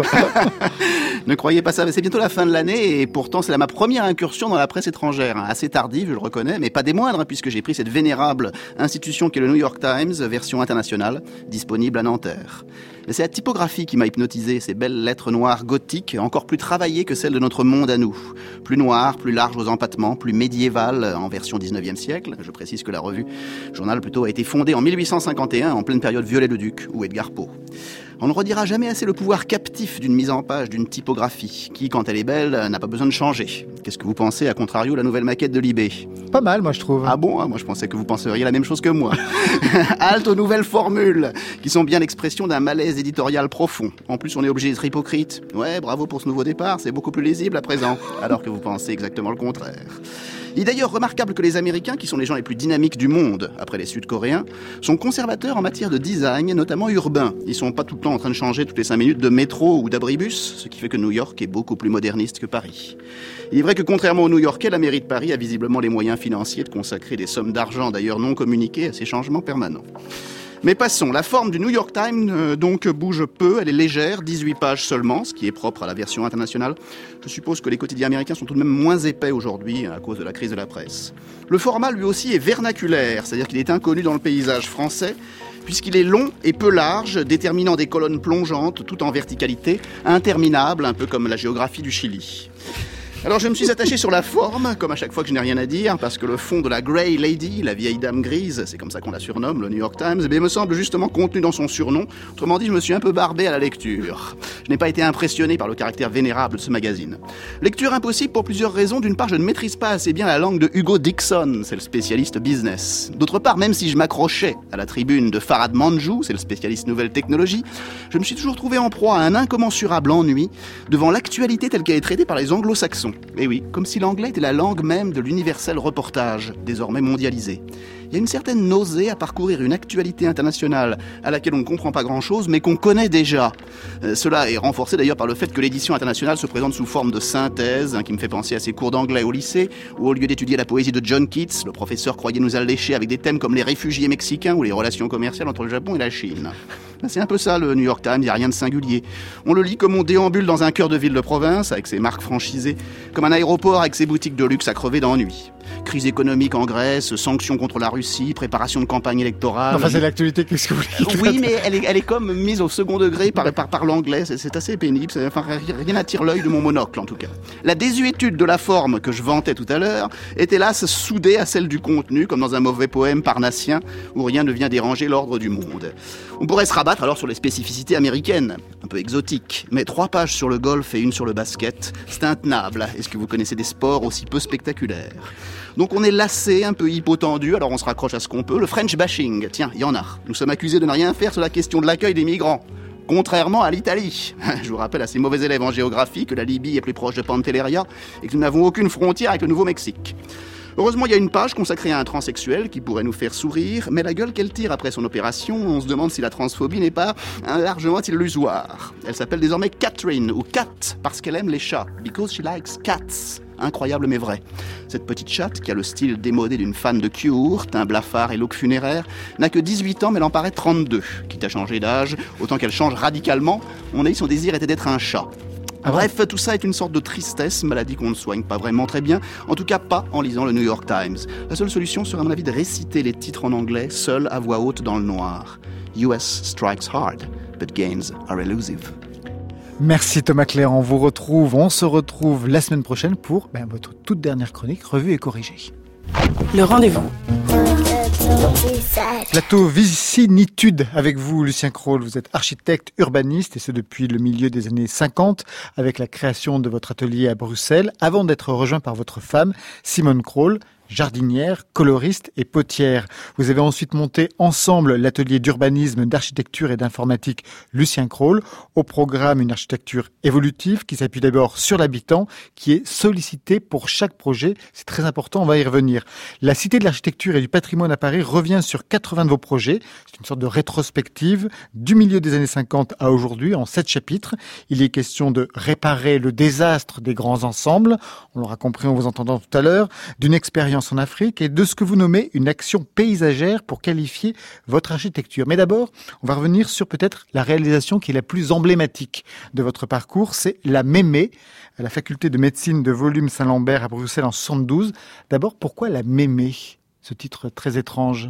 Speaker 15: Ne croyez pas ça, mais c'est bientôt la fin de l'année et pourtant c'est là ma première incursion dans la presse étrangère. Assez tardive, je le reconnais, mais pas des moindres, puisque j'ai pris cette vénérable institution qu'est le New York Times, version internationale, disponible à Nanterre. Mais c'est la typographie qui m'a hypnotisé, ces belles lettres noires gothiques, encore plus travaillées que celles de notre monde à nous. Plus noires, plus larges aux empattements, plus médiévales en version dix-neuvième siècle. Je précise que la revue, journal plutôt, a été fondée en mille huit cent cinquante et un, en pleine période Viollet-le-Duc ou Edgar Poe. On ne redira jamais assez le pouvoir captif d'une mise en page, d'une typographie, qui, quand elle est belle, n'a pas besoin de changer. Qu'est-ce que vous pensez, à contrario, la nouvelle maquette de Libé ?
Speaker 2: Pas mal, moi, je trouve.
Speaker 15: Ah bon ? Moi, je pensais que vous penseriez la même chose que moi. Halte aux nouvelles formules, qui sont bien l'expression d'un malaise éditorial profond. En plus, on est obligé d'être hypocrite. Ouais, bravo pour ce nouveau départ, c'est beaucoup plus lisible à présent, alors que vous pensez exactement le contraire. Il est d'ailleurs remarquable que les Américains, qui sont les gens les plus dynamiques du monde, après les Sud-Coréens, sont conservateurs en matière de design, notamment urbain. Ils sont pas tout le temps en train de changer toutes les cinq minutes de métro ou d'abribus, ce qui fait que New York est beaucoup plus moderniste que Paris. Il est vrai que contrairement aux New-Yorkais, la mairie de Paris a visiblement les moyens financiers de consacrer des sommes d'argent, d'ailleurs non communiquées, à ces changements permanents. Mais passons, la forme du New York Times euh, donc bouge peu, elle est légère, dix-huit pages seulement, ce qui est propre à la version internationale. Je suppose que les quotidiens américains sont tout de même moins épais aujourd'hui à cause de la crise de la presse. Le format lui aussi est vernaculaire, c'est-à-dire qu'il est inconnu dans le paysage français, puisqu'il est long et peu large, déterminant des colonnes plongeantes, tout en verticalité, interminables, un peu comme la géographie du Chili. Alors je me suis attaché sur la forme, comme à chaque fois que je n'ai rien à dire, parce que le fond de la Grey Lady, la vieille dame grise, c'est comme ça qu'on la surnomme, le New York Times, eh bien, me semble justement contenu dans son surnom. Autrement dit, je me suis un peu barbé à la lecture. Je n'ai pas été impressionné par le caractère vénérable de ce magazine. Lecture impossible pour plusieurs raisons. D'une part, je ne maîtrise pas assez bien la langue de Hugo Dixon, c'est le spécialiste business. D'autre part, même si je m'accrochais à la tribune de Farhad Manjoo, c'est le spécialiste nouvelle technologie, je me suis toujours trouvé en proie à un incommensurable ennui devant l'actualité telle qu'elle est traitée par les anglo-saxons. Et oui, comme si l'anglais était la langue même de l'universel reportage, désormais mondialisé. Il y a une certaine nausée à parcourir une actualité internationale à laquelle on ne comprend pas grand-chose, mais qu'on connaît déjà. Euh, cela est renforcé d'ailleurs par le fait que l'édition internationale se présente sous forme de synthèse, hein, qui me fait penser à ces cours d'anglais au lycée, où au lieu d'étudier la poésie de John Keats, le professeur croyait nous allécher avec des thèmes comme les réfugiés mexicains ou les relations commerciales entre le Japon et la Chine. C'est un peu ça le New York Times, il n'y a rien de singulier. On le lit comme on déambule dans un cœur de ville de province, avec ses marques franchisées, comme un aéroport avec ses boutiques de luxe à crever d'ennui. Crise économique en Grèce, sanctions contre la Russie, préparation de campagne électorale...
Speaker 2: Enfin, c'est l'actualité, qu'est-ce que vous voulez?
Speaker 15: Oui, mais elle est, elle est comme mise au second degré par, par, par l'anglais, c'est, c'est assez pénible, c'est, enfin, rien n'attire l'œil de mon monocle en tout cas. La désuétude de la forme que je vantais tout à l'heure est hélas soudée à celle du contenu, comme dans un mauvais poème parnassien où rien ne vient déranger l'ordre du monde. On pourrait se rabattre alors sur les spécificités américaines, un peu exotiques, mais trois pages sur le golf et une sur le basket, c'est intenable. Est-ce que vous connaissez des sports aussi peu spectaculaires? Donc on est lassé, un peu hypotendu, alors on se raccroche à ce qu'on peut. Le French bashing, tiens, il y en a. Nous sommes accusés de ne rien faire sur la question de l'accueil des migrants. Contrairement à l'Italie. Je vous rappelle à ces mauvais élèves en géographie que la Libye est plus proche de Pantelleria et que nous n'avons aucune frontière avec le Nouveau-Mexique. Heureusement, il y a une page consacrée à un transsexuel qui pourrait nous faire sourire, mais la gueule qu'elle tire après son opération, on se demande si la transphobie n'est pas largement illusoire. Elle s'appelle désormais Catherine, ou Cat, parce qu'elle aime les chats. Because she likes cats. Incroyable mais vrai. Cette petite chatte, qui a le style démodé d'une fan de Cure, teint blafard et look funéraire, n'a que dix-huit ans mais elle en paraît trente-deux. Quitte à changer d'âge, autant qu'elle change radicalement, on a dit son désir était d'être un chat. Bref, tout ça est une sorte de tristesse, maladie qu'on ne soigne pas vraiment très bien, en tout cas pas en lisant le New York Times. La seule solution serait à mon avis de réciter les titres en anglais, seul à voix haute dans le noir. U S strikes hard, but gains are elusive.
Speaker 2: Merci Thomas Clair, on vous retrouve, on se retrouve la semaine prochaine pour ben, votre toute dernière chronique, revue et corrigée.
Speaker 14: Le rendez-vous.
Speaker 16: apprentissage.
Speaker 2: Plateau Vicinitude avec vous, Lucien Crawl. Vous êtes architecte urbaniste et ce depuis le milieu des années cinquante avec la création de votre atelier à Bruxelles avant d'être rejoint par votre femme, Simone Crawl, jardinière, coloriste et potière. Vous avez ensuite monté ensemble l'atelier d'urbanisme, d'architecture et d'informatique Lucien Crawl, au programme une architecture évolutive qui s'appuie d'abord sur l'habitant, qui est sollicité pour chaque projet. C'est très important, on va y revenir. La Cité de l'architecture et du patrimoine à Paris revient sur quatre-vingts de vos projets. C'est une sorte de rétrospective du milieu des années cinquante à aujourd'hui en sept chapitres. Il est question de réparer le désastre des grands ensembles, on l'aura compris en vous entendant tout à l'heure, d'une expérience en Afrique et de ce que vous nommez une action paysagère pour qualifier votre architecture. Mais d'abord, on va revenir sur peut-être la réalisation qui est la plus emblématique de votre parcours, c'est la Mémé, à la faculté de médecine de Volume Saint-Lambert à Bruxelles en soixante-douze. D'abord, pourquoi la Mémé, ce titre très étrange?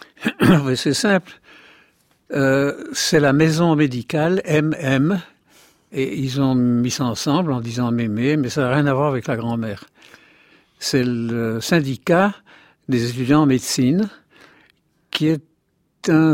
Speaker 13: C'est simple. Euh, c'est la maison médicale M M et ils ont mis ça ensemble en disant Mémé, mais ça n'a rien à voir avec la grand-mère. C'est le syndicat des étudiants en médecine qui est un...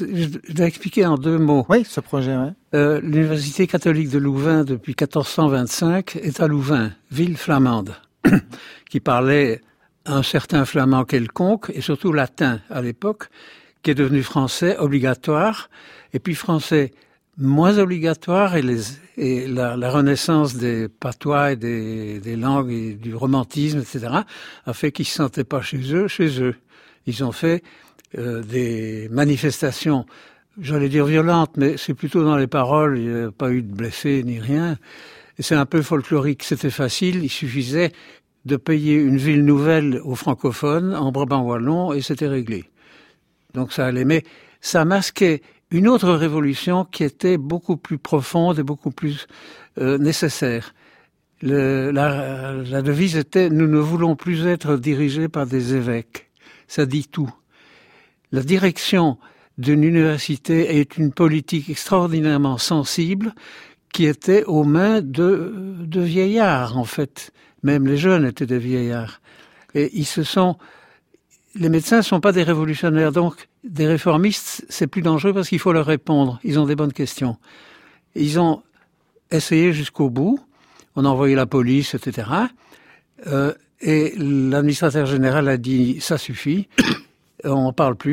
Speaker 13: Je vais expliquer en deux mots.
Speaker 2: Oui, ce projet, oui.
Speaker 13: Euh, L'Université catholique de Louvain, depuis quatorze cent vingt-cinq, est à Louvain, ville flamande, qui parlait un certain flamand quelconque, et surtout latin à l'époque, qui est devenu français obligatoire, et puis français moins obligatoire, et, les, et la, la renaissance des patois et des, des langues et du romantisme, et cetera, a fait qu'ils se sentaient pas chez eux, chez eux. Ils ont fait euh, des manifestations, j'allais dire violentes, mais c'est plutôt dans les paroles, il n'y a pas eu de blessés ni rien. Et c'est un peu folklorique, c'était facile, il suffisait de payer une ville nouvelle aux francophones, en Brabant-Wallon, et c'était réglé. Donc ça allait, mais ça masquait une autre révolution qui était beaucoup plus profonde et beaucoup plus euh, nécessaire. Le, la, la devise était « Nous ne voulons plus être dirigés par des évêques ». Ça dit tout. La direction d'une université est une politique extraordinairement sensible qui était aux mains de, de vieillards, en fait. Même les jeunes étaient des vieillards. Et ils se sont... Les médecins ne sont pas des révolutionnaires, donc des réformistes, c'est plus dangereux parce qu'il faut leur répondre. Ils ont des bonnes questions. Ils ont essayé jusqu'au bout. On a envoyé la police, et cetera. Euh, et l'administrateur général a dit « ça suffit, on n'en parle plus ».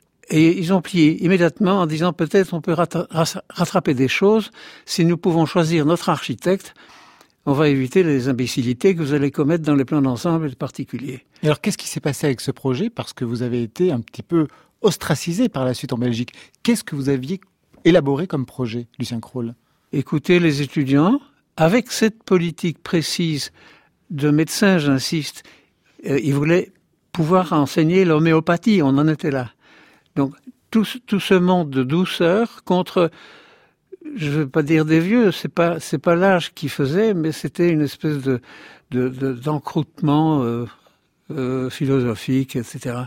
Speaker 13: Et ils ont plié immédiatement en disant « peut-être on peut rattraper des choses si nous pouvons choisir notre architecte ». On va éviter les imbécilités que vous allez commettre dans les plans d'ensemble particuliers.
Speaker 2: Et alors, qu'est-ce qui s'est passé avec ce projet? Parce que vous avez été un petit peu ostracisé par la suite en Belgique. Qu'est-ce que vous aviez élaboré comme projet, Lucien Crawl?
Speaker 13: Écoutez les étudiants, avec cette politique précise de médecins, j'insiste, euh, ils voulaient pouvoir enseigner l'homéopathie, on en était là. Donc, tout, tout ce monde de douceur contre... Je ne veux pas dire des vieux, c'est pas c'est pas l'âge qui faisait, mais c'était une espèce de, de, de d'encroûtement euh, euh, philosophique, et cetera.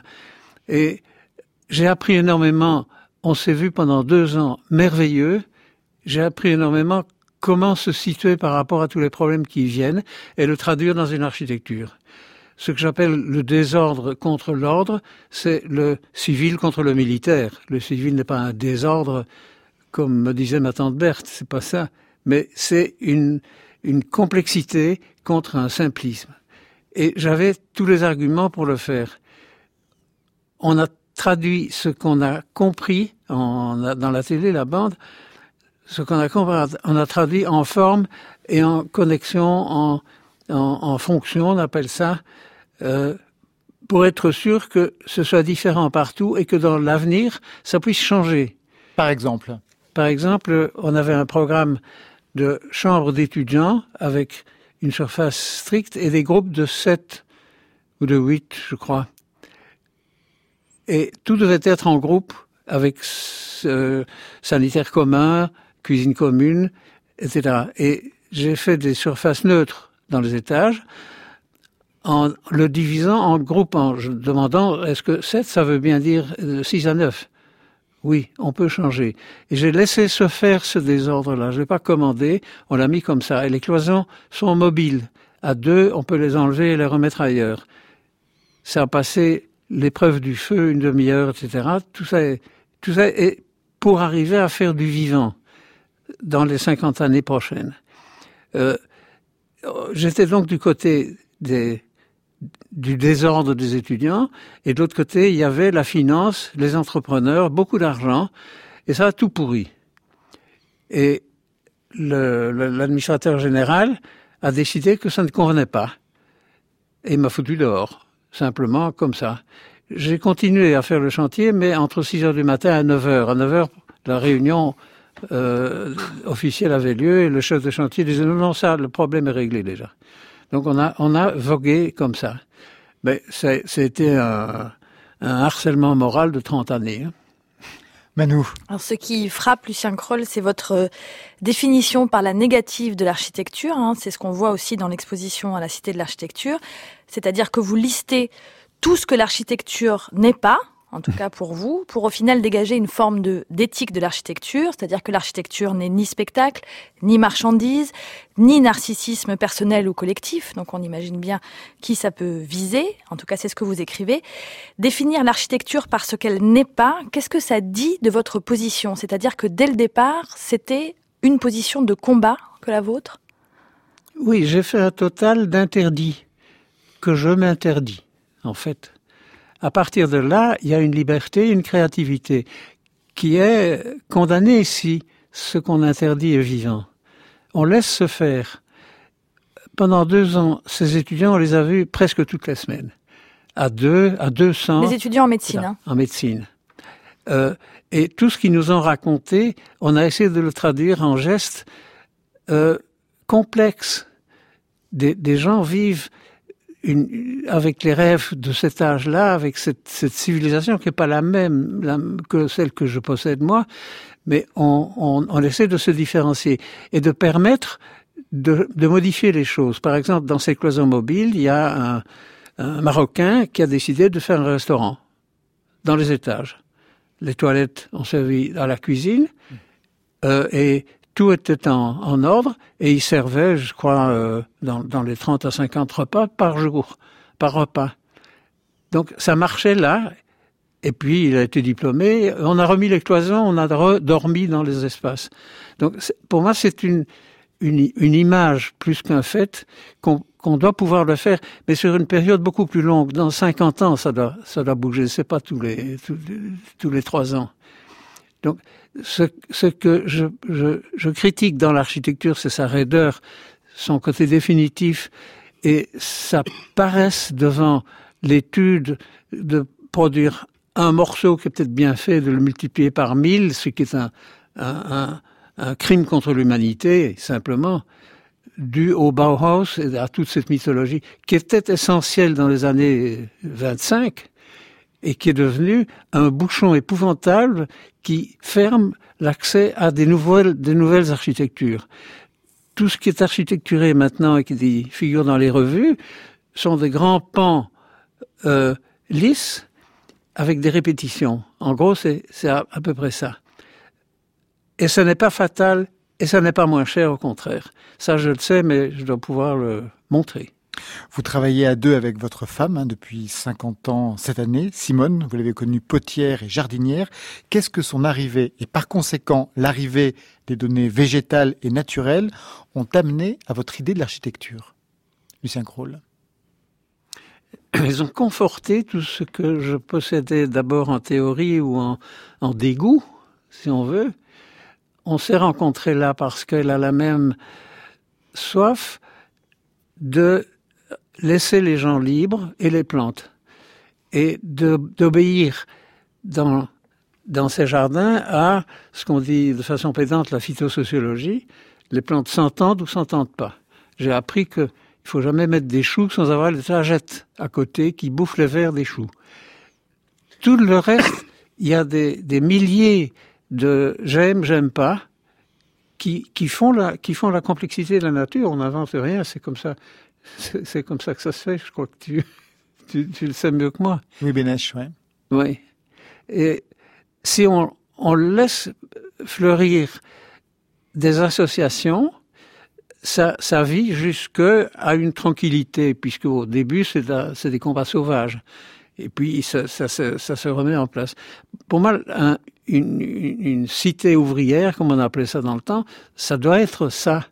Speaker 13: Et j'ai appris énormément. On s'est vu pendant deux ans merveilleux. J'ai appris énormément comment se situer par rapport à tous les problèmes qui viennent et le traduire dans une architecture. Ce que j'appelle le désordre contre l'ordre, c'est le civil contre le militaire. Le civil n'est pas un désordre. Comme me disait ma tante Berthe, c'est pas ça, mais c'est une, une complexité contre un simplisme. Et j'avais tous les arguments pour le faire. On a traduit ce qu'on a compris en, dans la télé, la bande, ce qu'on a compris, on a traduit en forme et en connexion, en, en, en fonction, on appelle ça, euh, pour être sûr que ce soit différent partout et que dans l'avenir, ça puisse changer.
Speaker 2: Par exemple?
Speaker 13: Par exemple, on avait un programme de chambre d'étudiants avec une surface stricte et des groupes de sept ou de huit, je crois. Et tout devait être en groupe avec euh, sanitaire commun, cuisine commune, et cetera. Et j'ai fait des surfaces neutres dans les étages en le divisant en groupes, en demandant est-ce que sept, ça veut bien dire six à neuf? Oui, on peut changer. Et j'ai laissé se faire ce désordre-là. Je l'ai pas commandé, on l'a mis comme ça. Et les cloisons sont mobiles. À deux, on peut les enlever et les remettre ailleurs. Ça a passé l'épreuve du feu, une demi-heure, et cetera. Tout ça est, tout ça est pour arriver à faire du vivant dans les cinquante années prochaines. Euh, j'étais donc du côté des, du désordre des étudiants, et de l'autre côté, il y avait la finance, les entrepreneurs, beaucoup d'argent, et ça a tout pourri. Et le, le, l'administrateur général a décidé que ça ne convenait pas. Et il m'a foutu dehors, simplement comme ça. J'ai continué à faire le chantier, mais entre six heures du matin à neuf heures. À neuf heures, la réunion euh, officielle avait lieu et le chef de chantier disait non, non, ça, le problème est réglé déjà. Donc on a, on a vogué comme ça. Mais c'est, c'était un, un harcèlement moral de trente années. Hein.
Speaker 2: Manu.
Speaker 3: Alors, ce qui frappe Lucien Kroll, c'est votre définition par la négative de l'architecture. Hein. C'est ce qu'on voit aussi dans l'exposition à la Cité de l'Architecture. C'est-à-dire que vous listez tout ce que l'architecture n'est pas, en tout cas pour vous, pour au final dégager une forme de, d'éthique de l'architecture, c'est-à-dire que l'architecture n'est ni spectacle, ni marchandise, ni narcissisme personnel ou collectif, donc on imagine bien qui ça peut viser, en tout cas c'est ce que vous écrivez. Définir l'architecture par ce qu'elle n'est pas, qu'est-ce que ça dit de votre position ? C'est-à-dire que dès le départ, c'était une position de combat que la vôtre ?
Speaker 13: Oui, j'ai fait un total d'interdits, que je m'interdis, en fait. À partir de là, il y a une liberté, une créativité qui est condamnée si ce qu'on interdit est vivant. On laisse se faire. Pendant deux ans, ces étudiants, on les a vus presque toutes les semaines. À deux, à deux cents.
Speaker 3: Les étudiants en médecine.
Speaker 13: Voilà,
Speaker 3: hein.
Speaker 13: En médecine. Euh, et tout ce qu'ils nous ont raconté, on a essayé de le traduire en gestes euh, complexes. Des, des gens vivent Une, avec les rêves de cet âge-là, avec cette, cette civilisation qui n'est pas la même la, que celle que je possède moi, mais on, on, on essaie de se différencier et de permettre de, de modifier les choses. Par exemple, dans ces cloisons mobiles, il y a un, un Marocain qui a décidé de faire un restaurant dans les étages. Les toilettes ont servi à la cuisine euh, et tout était en, en ordre et il servait, je crois, euh, dans, dans les trente à cinquante repas par jour, par repas. Donc ça marchait là, et puis il a été diplômé, on a remis les cloisons, on a re- dormi dans les espaces. Donc pour moi c'est une, une, une image plus qu'un fait qu'on, qu'on doit pouvoir le faire, mais sur une période beaucoup plus longue. Dans cinquante ans, ça doit, ça doit bouger, c'est pas tous les, tous, tous les trois ans. Donc, ce, ce que je, je, je critique dans l'architecture, c'est sa raideur, son côté définitif et sa paresse devant l'étude de produire un morceau qui est peut-être bien fait, de le multiplier par mille, ce qui est un, un, un, un crime contre l'humanité, simplement, dû au Bauhaus et à toute cette mythologie, qui était essentielle dans les années vingt-cinq, et qui est devenu un bouchon épouvantable qui ferme l'accès à des nouvelles, des nouvelles architectures. Tout ce qui est architecturé maintenant et qui figure dans les revues sont des grands pans euh, lisses avec des répétitions. En gros, c'est, c'est à, à peu près ça. Et ce n'est pas fatal et ça n'est pas moins cher, au contraire. Ça, je le sais, mais je dois pouvoir le montrer.
Speaker 2: Vous travaillez à deux avec votre femme hein, depuis cinquante ans cette année. Simone, vous l'avez connue potière et jardinière. Qu'est-ce que son arrivée et par conséquent l'arrivée des données végétales et naturelles ont amené à votre idée de l'architecture ? Lucien Kroll.
Speaker 13: Ils ont conforté tout ce que je possédais d'abord en théorie ou en, en dégoût, si on veut. On s'est rencontrés là parce qu'elle a la même soif de laisser les gens libres et les plantes et de, d'obéir dans, dans ces jardins à ce qu'on dit de façon pédante la phytosociologie. Les plantes s'entendent ou s'entendent pas. J'ai appris qu'il ne faut jamais mettre des choux sans avoir les tagettes à côté qui bouffent les vers des choux. Tout le reste, il y a des, des milliers de j'aime, j'aime pas qui, qui, font la, qui font la complexité de la nature. On n'invente rien, c'est comme ça. C'est, c'est comme ça que ça se fait, je crois que tu, tu, tu le sais mieux que moi.
Speaker 2: Oui, Bénèche, oui.
Speaker 13: Oui. Et si on, on laisse fleurir des associations, ça, ça vit jusqu'à une tranquillité, puisque au début, c'est, la, c'est des combats sauvages. Et puis, ça, ça, ça, ça se remet en place. Pour moi, un, une, une, une cité ouvrière, comme on appelait ça dans le temps, ça doit être ça.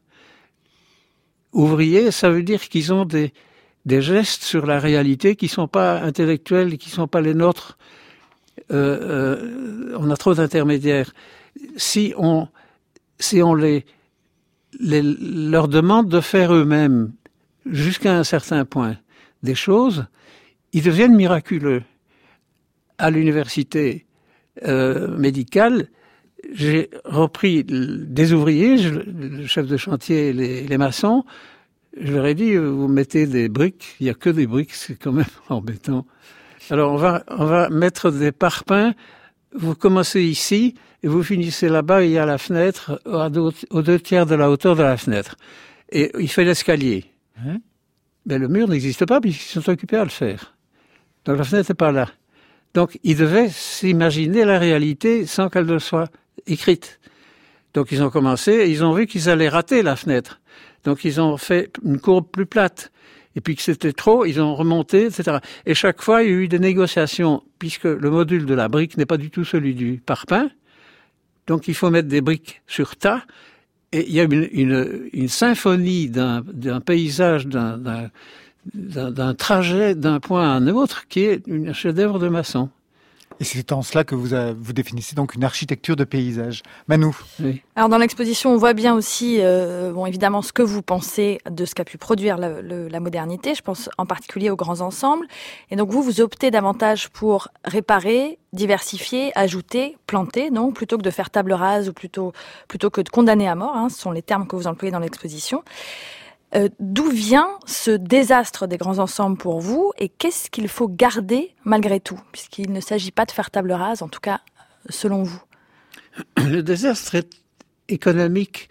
Speaker 13: Ouvrier, ça veut dire qu'ils ont des, des gestes sur la réalité qui sont pas intellectuels, qui sont pas les nôtres. Euh, euh, on a trop d'intermédiaires. Si on, si on les, les, leur demande de faire eux-mêmes, jusqu'à un certain point, des choses, ils deviennent miraculeux. À l'université euh, médicale, j'ai repris des ouvriers, je, le chef de chantier et les, les maçons, je leur ai dit, vous mettez des briques, il n'y a que des briques, c'est quand même embêtant. Alors on va, on va mettre des parpaings, vous commencez ici et vous finissez là-bas, il y a la fenêtre, aux deux tiers de la hauteur de la fenêtre. Et il fait l'escalier. Hein? Mais le mur n'existe pas puisqu'ils sont occupés à le faire. Donc la fenêtre n'est pas là. Donc ils devaient s'imaginer la réalité sans qu'elle ne soit écrite. Donc ils ont commencé et ils ont vu qu'ils allaient rater la fenêtre. Donc ils ont fait une courbe plus plate. Et puis que c'était trop, ils ont remonté, et cetera. Et chaque fois, il y a eu des négociations, puisque le module de la brique n'est pas du tout celui du parpaing. Donc il faut mettre des briques sur tas. Et il y a une, une, une symphonie d'un, d'un paysage, d'un, d'un, d'un, d'un trajet d'un point à un autre qui est un chef-d'œuvre de maçon.
Speaker 2: Et c'est en cela que vous, a, vous définissez donc une architecture de paysage. Manu.
Speaker 3: Oui. Alors dans l'exposition, on voit bien aussi, euh, bon évidemment, ce que vous pensez de ce qu'a pu produire la, le, la modernité. Je pense en particulier aux grands ensembles. Et donc vous, vous optez davantage pour réparer, diversifier, ajouter, planter, non, plutôt que de faire table rase ou plutôt plutôt que de condamner à mort. Hein, ce sont les termes que vous employez dans l'exposition. Euh, d'où vient ce désastre des grands ensembles pour vous et qu'est-ce qu'il faut garder malgré tout, puisqu'il ne s'agit pas de faire table rase, en tout cas selon vous?
Speaker 13: Le désastre est économique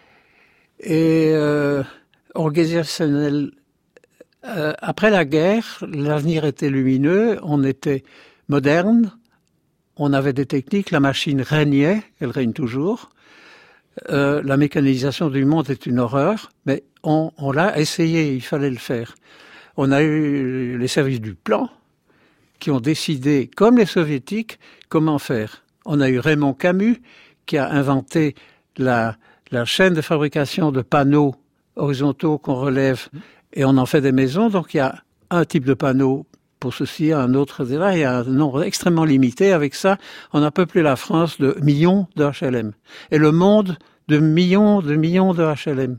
Speaker 13: et euh, organisationnel. Euh, après la guerre, l'avenir était lumineux, on était moderne, on avait des techniques, la machine régnait, elle règne toujours. Euh, la mécanisation du monde est une horreur, mais on, on l'a essayé, il fallait le faire. On a eu les services du plan qui ont décidé, comme les soviétiques, comment faire. On a eu Raymond Camus qui a inventé la, la chaîne de fabrication de panneaux horizontaux qu'on relève et on en fait des maisons. Donc il y a un type de panneau pour ceci, un autre, et cetera. Il y a un nombre extrêmement limité. Avec ça, on a peuplé la France de millions de H L M. Et le monde de millions de millions de H L M.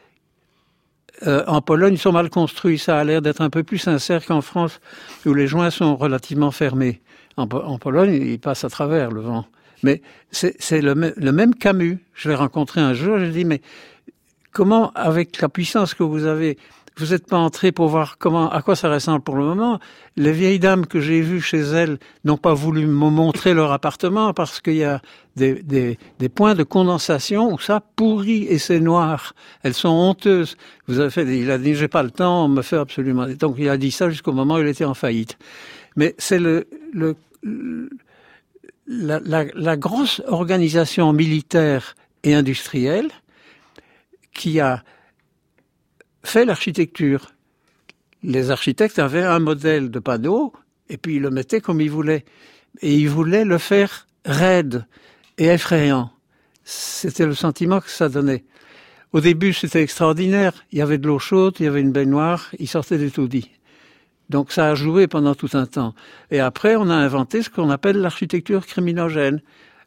Speaker 13: Euh, en Pologne, ils sont mal construits. Ça a l'air d'être un peu plus sincère qu'en France, où les joints sont relativement fermés. En, en Pologne, ils passent à travers le vent. Mais c'est, c'est le, le même Camus. Je l'ai rencontré un jour, je lui ai dit, mais comment, avec la puissance que vous avez, vous n'êtes pas entré pour voir comment, à quoi ça ressemble pour le moment. Les vieilles dames que j'ai vues chez elles n'ont pas voulu me montrer leur appartement parce qu'il y a des, des, des points de condensation où ça pourrit et c'est noir. Elles sont honteuses. Vous avez fait, il a dit, j'ai pas le temps, on me fait absolument. Donc il a dit ça jusqu'au moment où il était en faillite. Mais c'est le, le, le la, la, la grosse organisation militaire et industrielle qui a fait l'architecture. Les architectes avaient un modèle de panneau et puis ils le mettaient comme ils voulaient. Et ils voulaient le faire raide et effrayant. C'était le sentiment que ça donnait. Au début, c'était extraordinaire. Il y avait de l'eau chaude, il y avait une baignoire, ils sortaient des taudis. Donc ça a joué pendant tout un temps. Et après, on a inventé ce qu'on appelle l'architecture criminogène.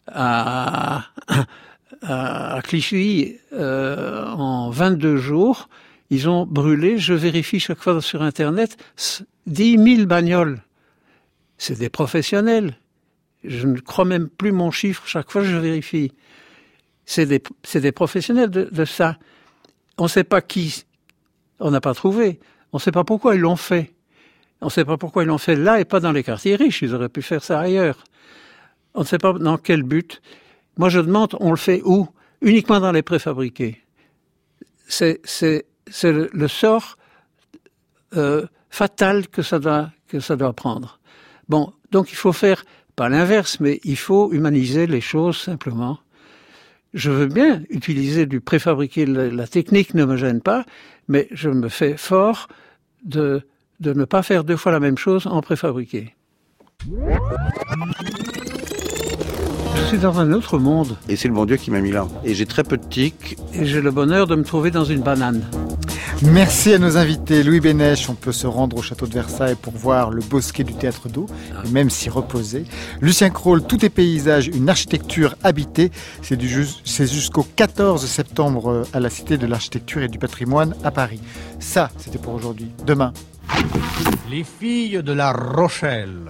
Speaker 13: À, à, à Clichy, euh, en vingt-deux jours, ils ont brûlé, je vérifie chaque fois sur Internet, dix mille bagnoles. C'est des professionnels. Je ne crois même plus mon chiffre, chaque fois je vérifie. C'est des, c'est des professionnels de, de ça. On ne sait pas qui, on n'a pas trouvé. On ne sait pas pourquoi ils l'ont fait. On ne sait pas pourquoi ils l'ont fait là et pas dans les quartiers riches. Ils auraient pu faire ça ailleurs. On ne sait pas dans quel but. Moi je demande, on le fait où? Uniquement dans les préfabriqués. C'est, c'est, c'est le, le sort euh, fatal que ça doit, que ça doit prendre. Bon, donc il faut faire, pas l'inverse, mais il faut humaniser les choses simplement. Je veux bien utiliser du préfabriqué, la, la technique ne me gêne pas, mais je me fais fort de, de ne pas faire deux fois la même chose en préfabriqué. Je suis dans un autre monde.
Speaker 12: Et c'est le bon Dieu qui m'a mis là. Et j'ai très peu de tics.
Speaker 13: Et j'ai le bonheur de me trouver dans une banane.
Speaker 2: Merci à nos invités. Louis Bénèche, on peut se rendre au château de Versailles pour voir le bosquet du Théâtre d'Eau, et même s'y reposer. Lucien Crawl, Tout est paysage, une architecture habitée. C'est, du jus- c'est jusqu'au quatorze septembre à la Cité de l'Architecture et du Patrimoine à Paris. Ça, c'était pour aujourd'hui. Demain.
Speaker 16: Les filles de La Rochelle.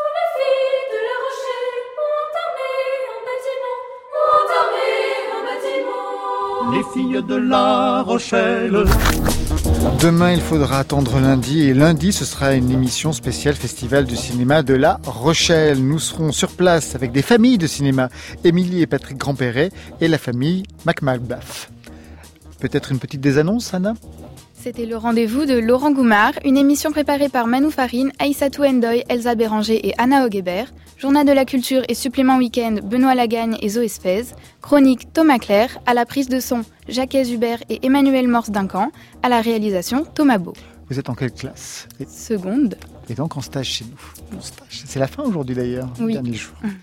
Speaker 16: Les filles de La Rochelle.
Speaker 2: Demain, il faudra attendre lundi. Et lundi, ce sera une émission spéciale Festival du cinéma de La Rochelle. Nous serons sur place avec des familles de cinéma. Émilie et Patrick Grandperret et la famille MacMalbaf. Peut-être une petite désannonce, Anna ?
Speaker 17: C'était le rendez-vous de Laurent Goumard, une émission préparée par Manou Farine, Aïssatou Ndoye, Elsa Béranger et Anna Hoguebert. Journal de la culture et supplément week-end, Benoît Lagagne et Zoé Sfez. Chronique, Thomas Claire. À la prise de son, Jacques Hubert et Emmanuel Morse-Duncan. À la réalisation, Thomas Beau.
Speaker 2: Vous êtes en quelle classe ?
Speaker 17: Seconde.
Speaker 2: Et donc en stage chez nous. Bon stage. C'est la fin aujourd'hui d'ailleurs,
Speaker 17: oui.
Speaker 2: Dernier jour.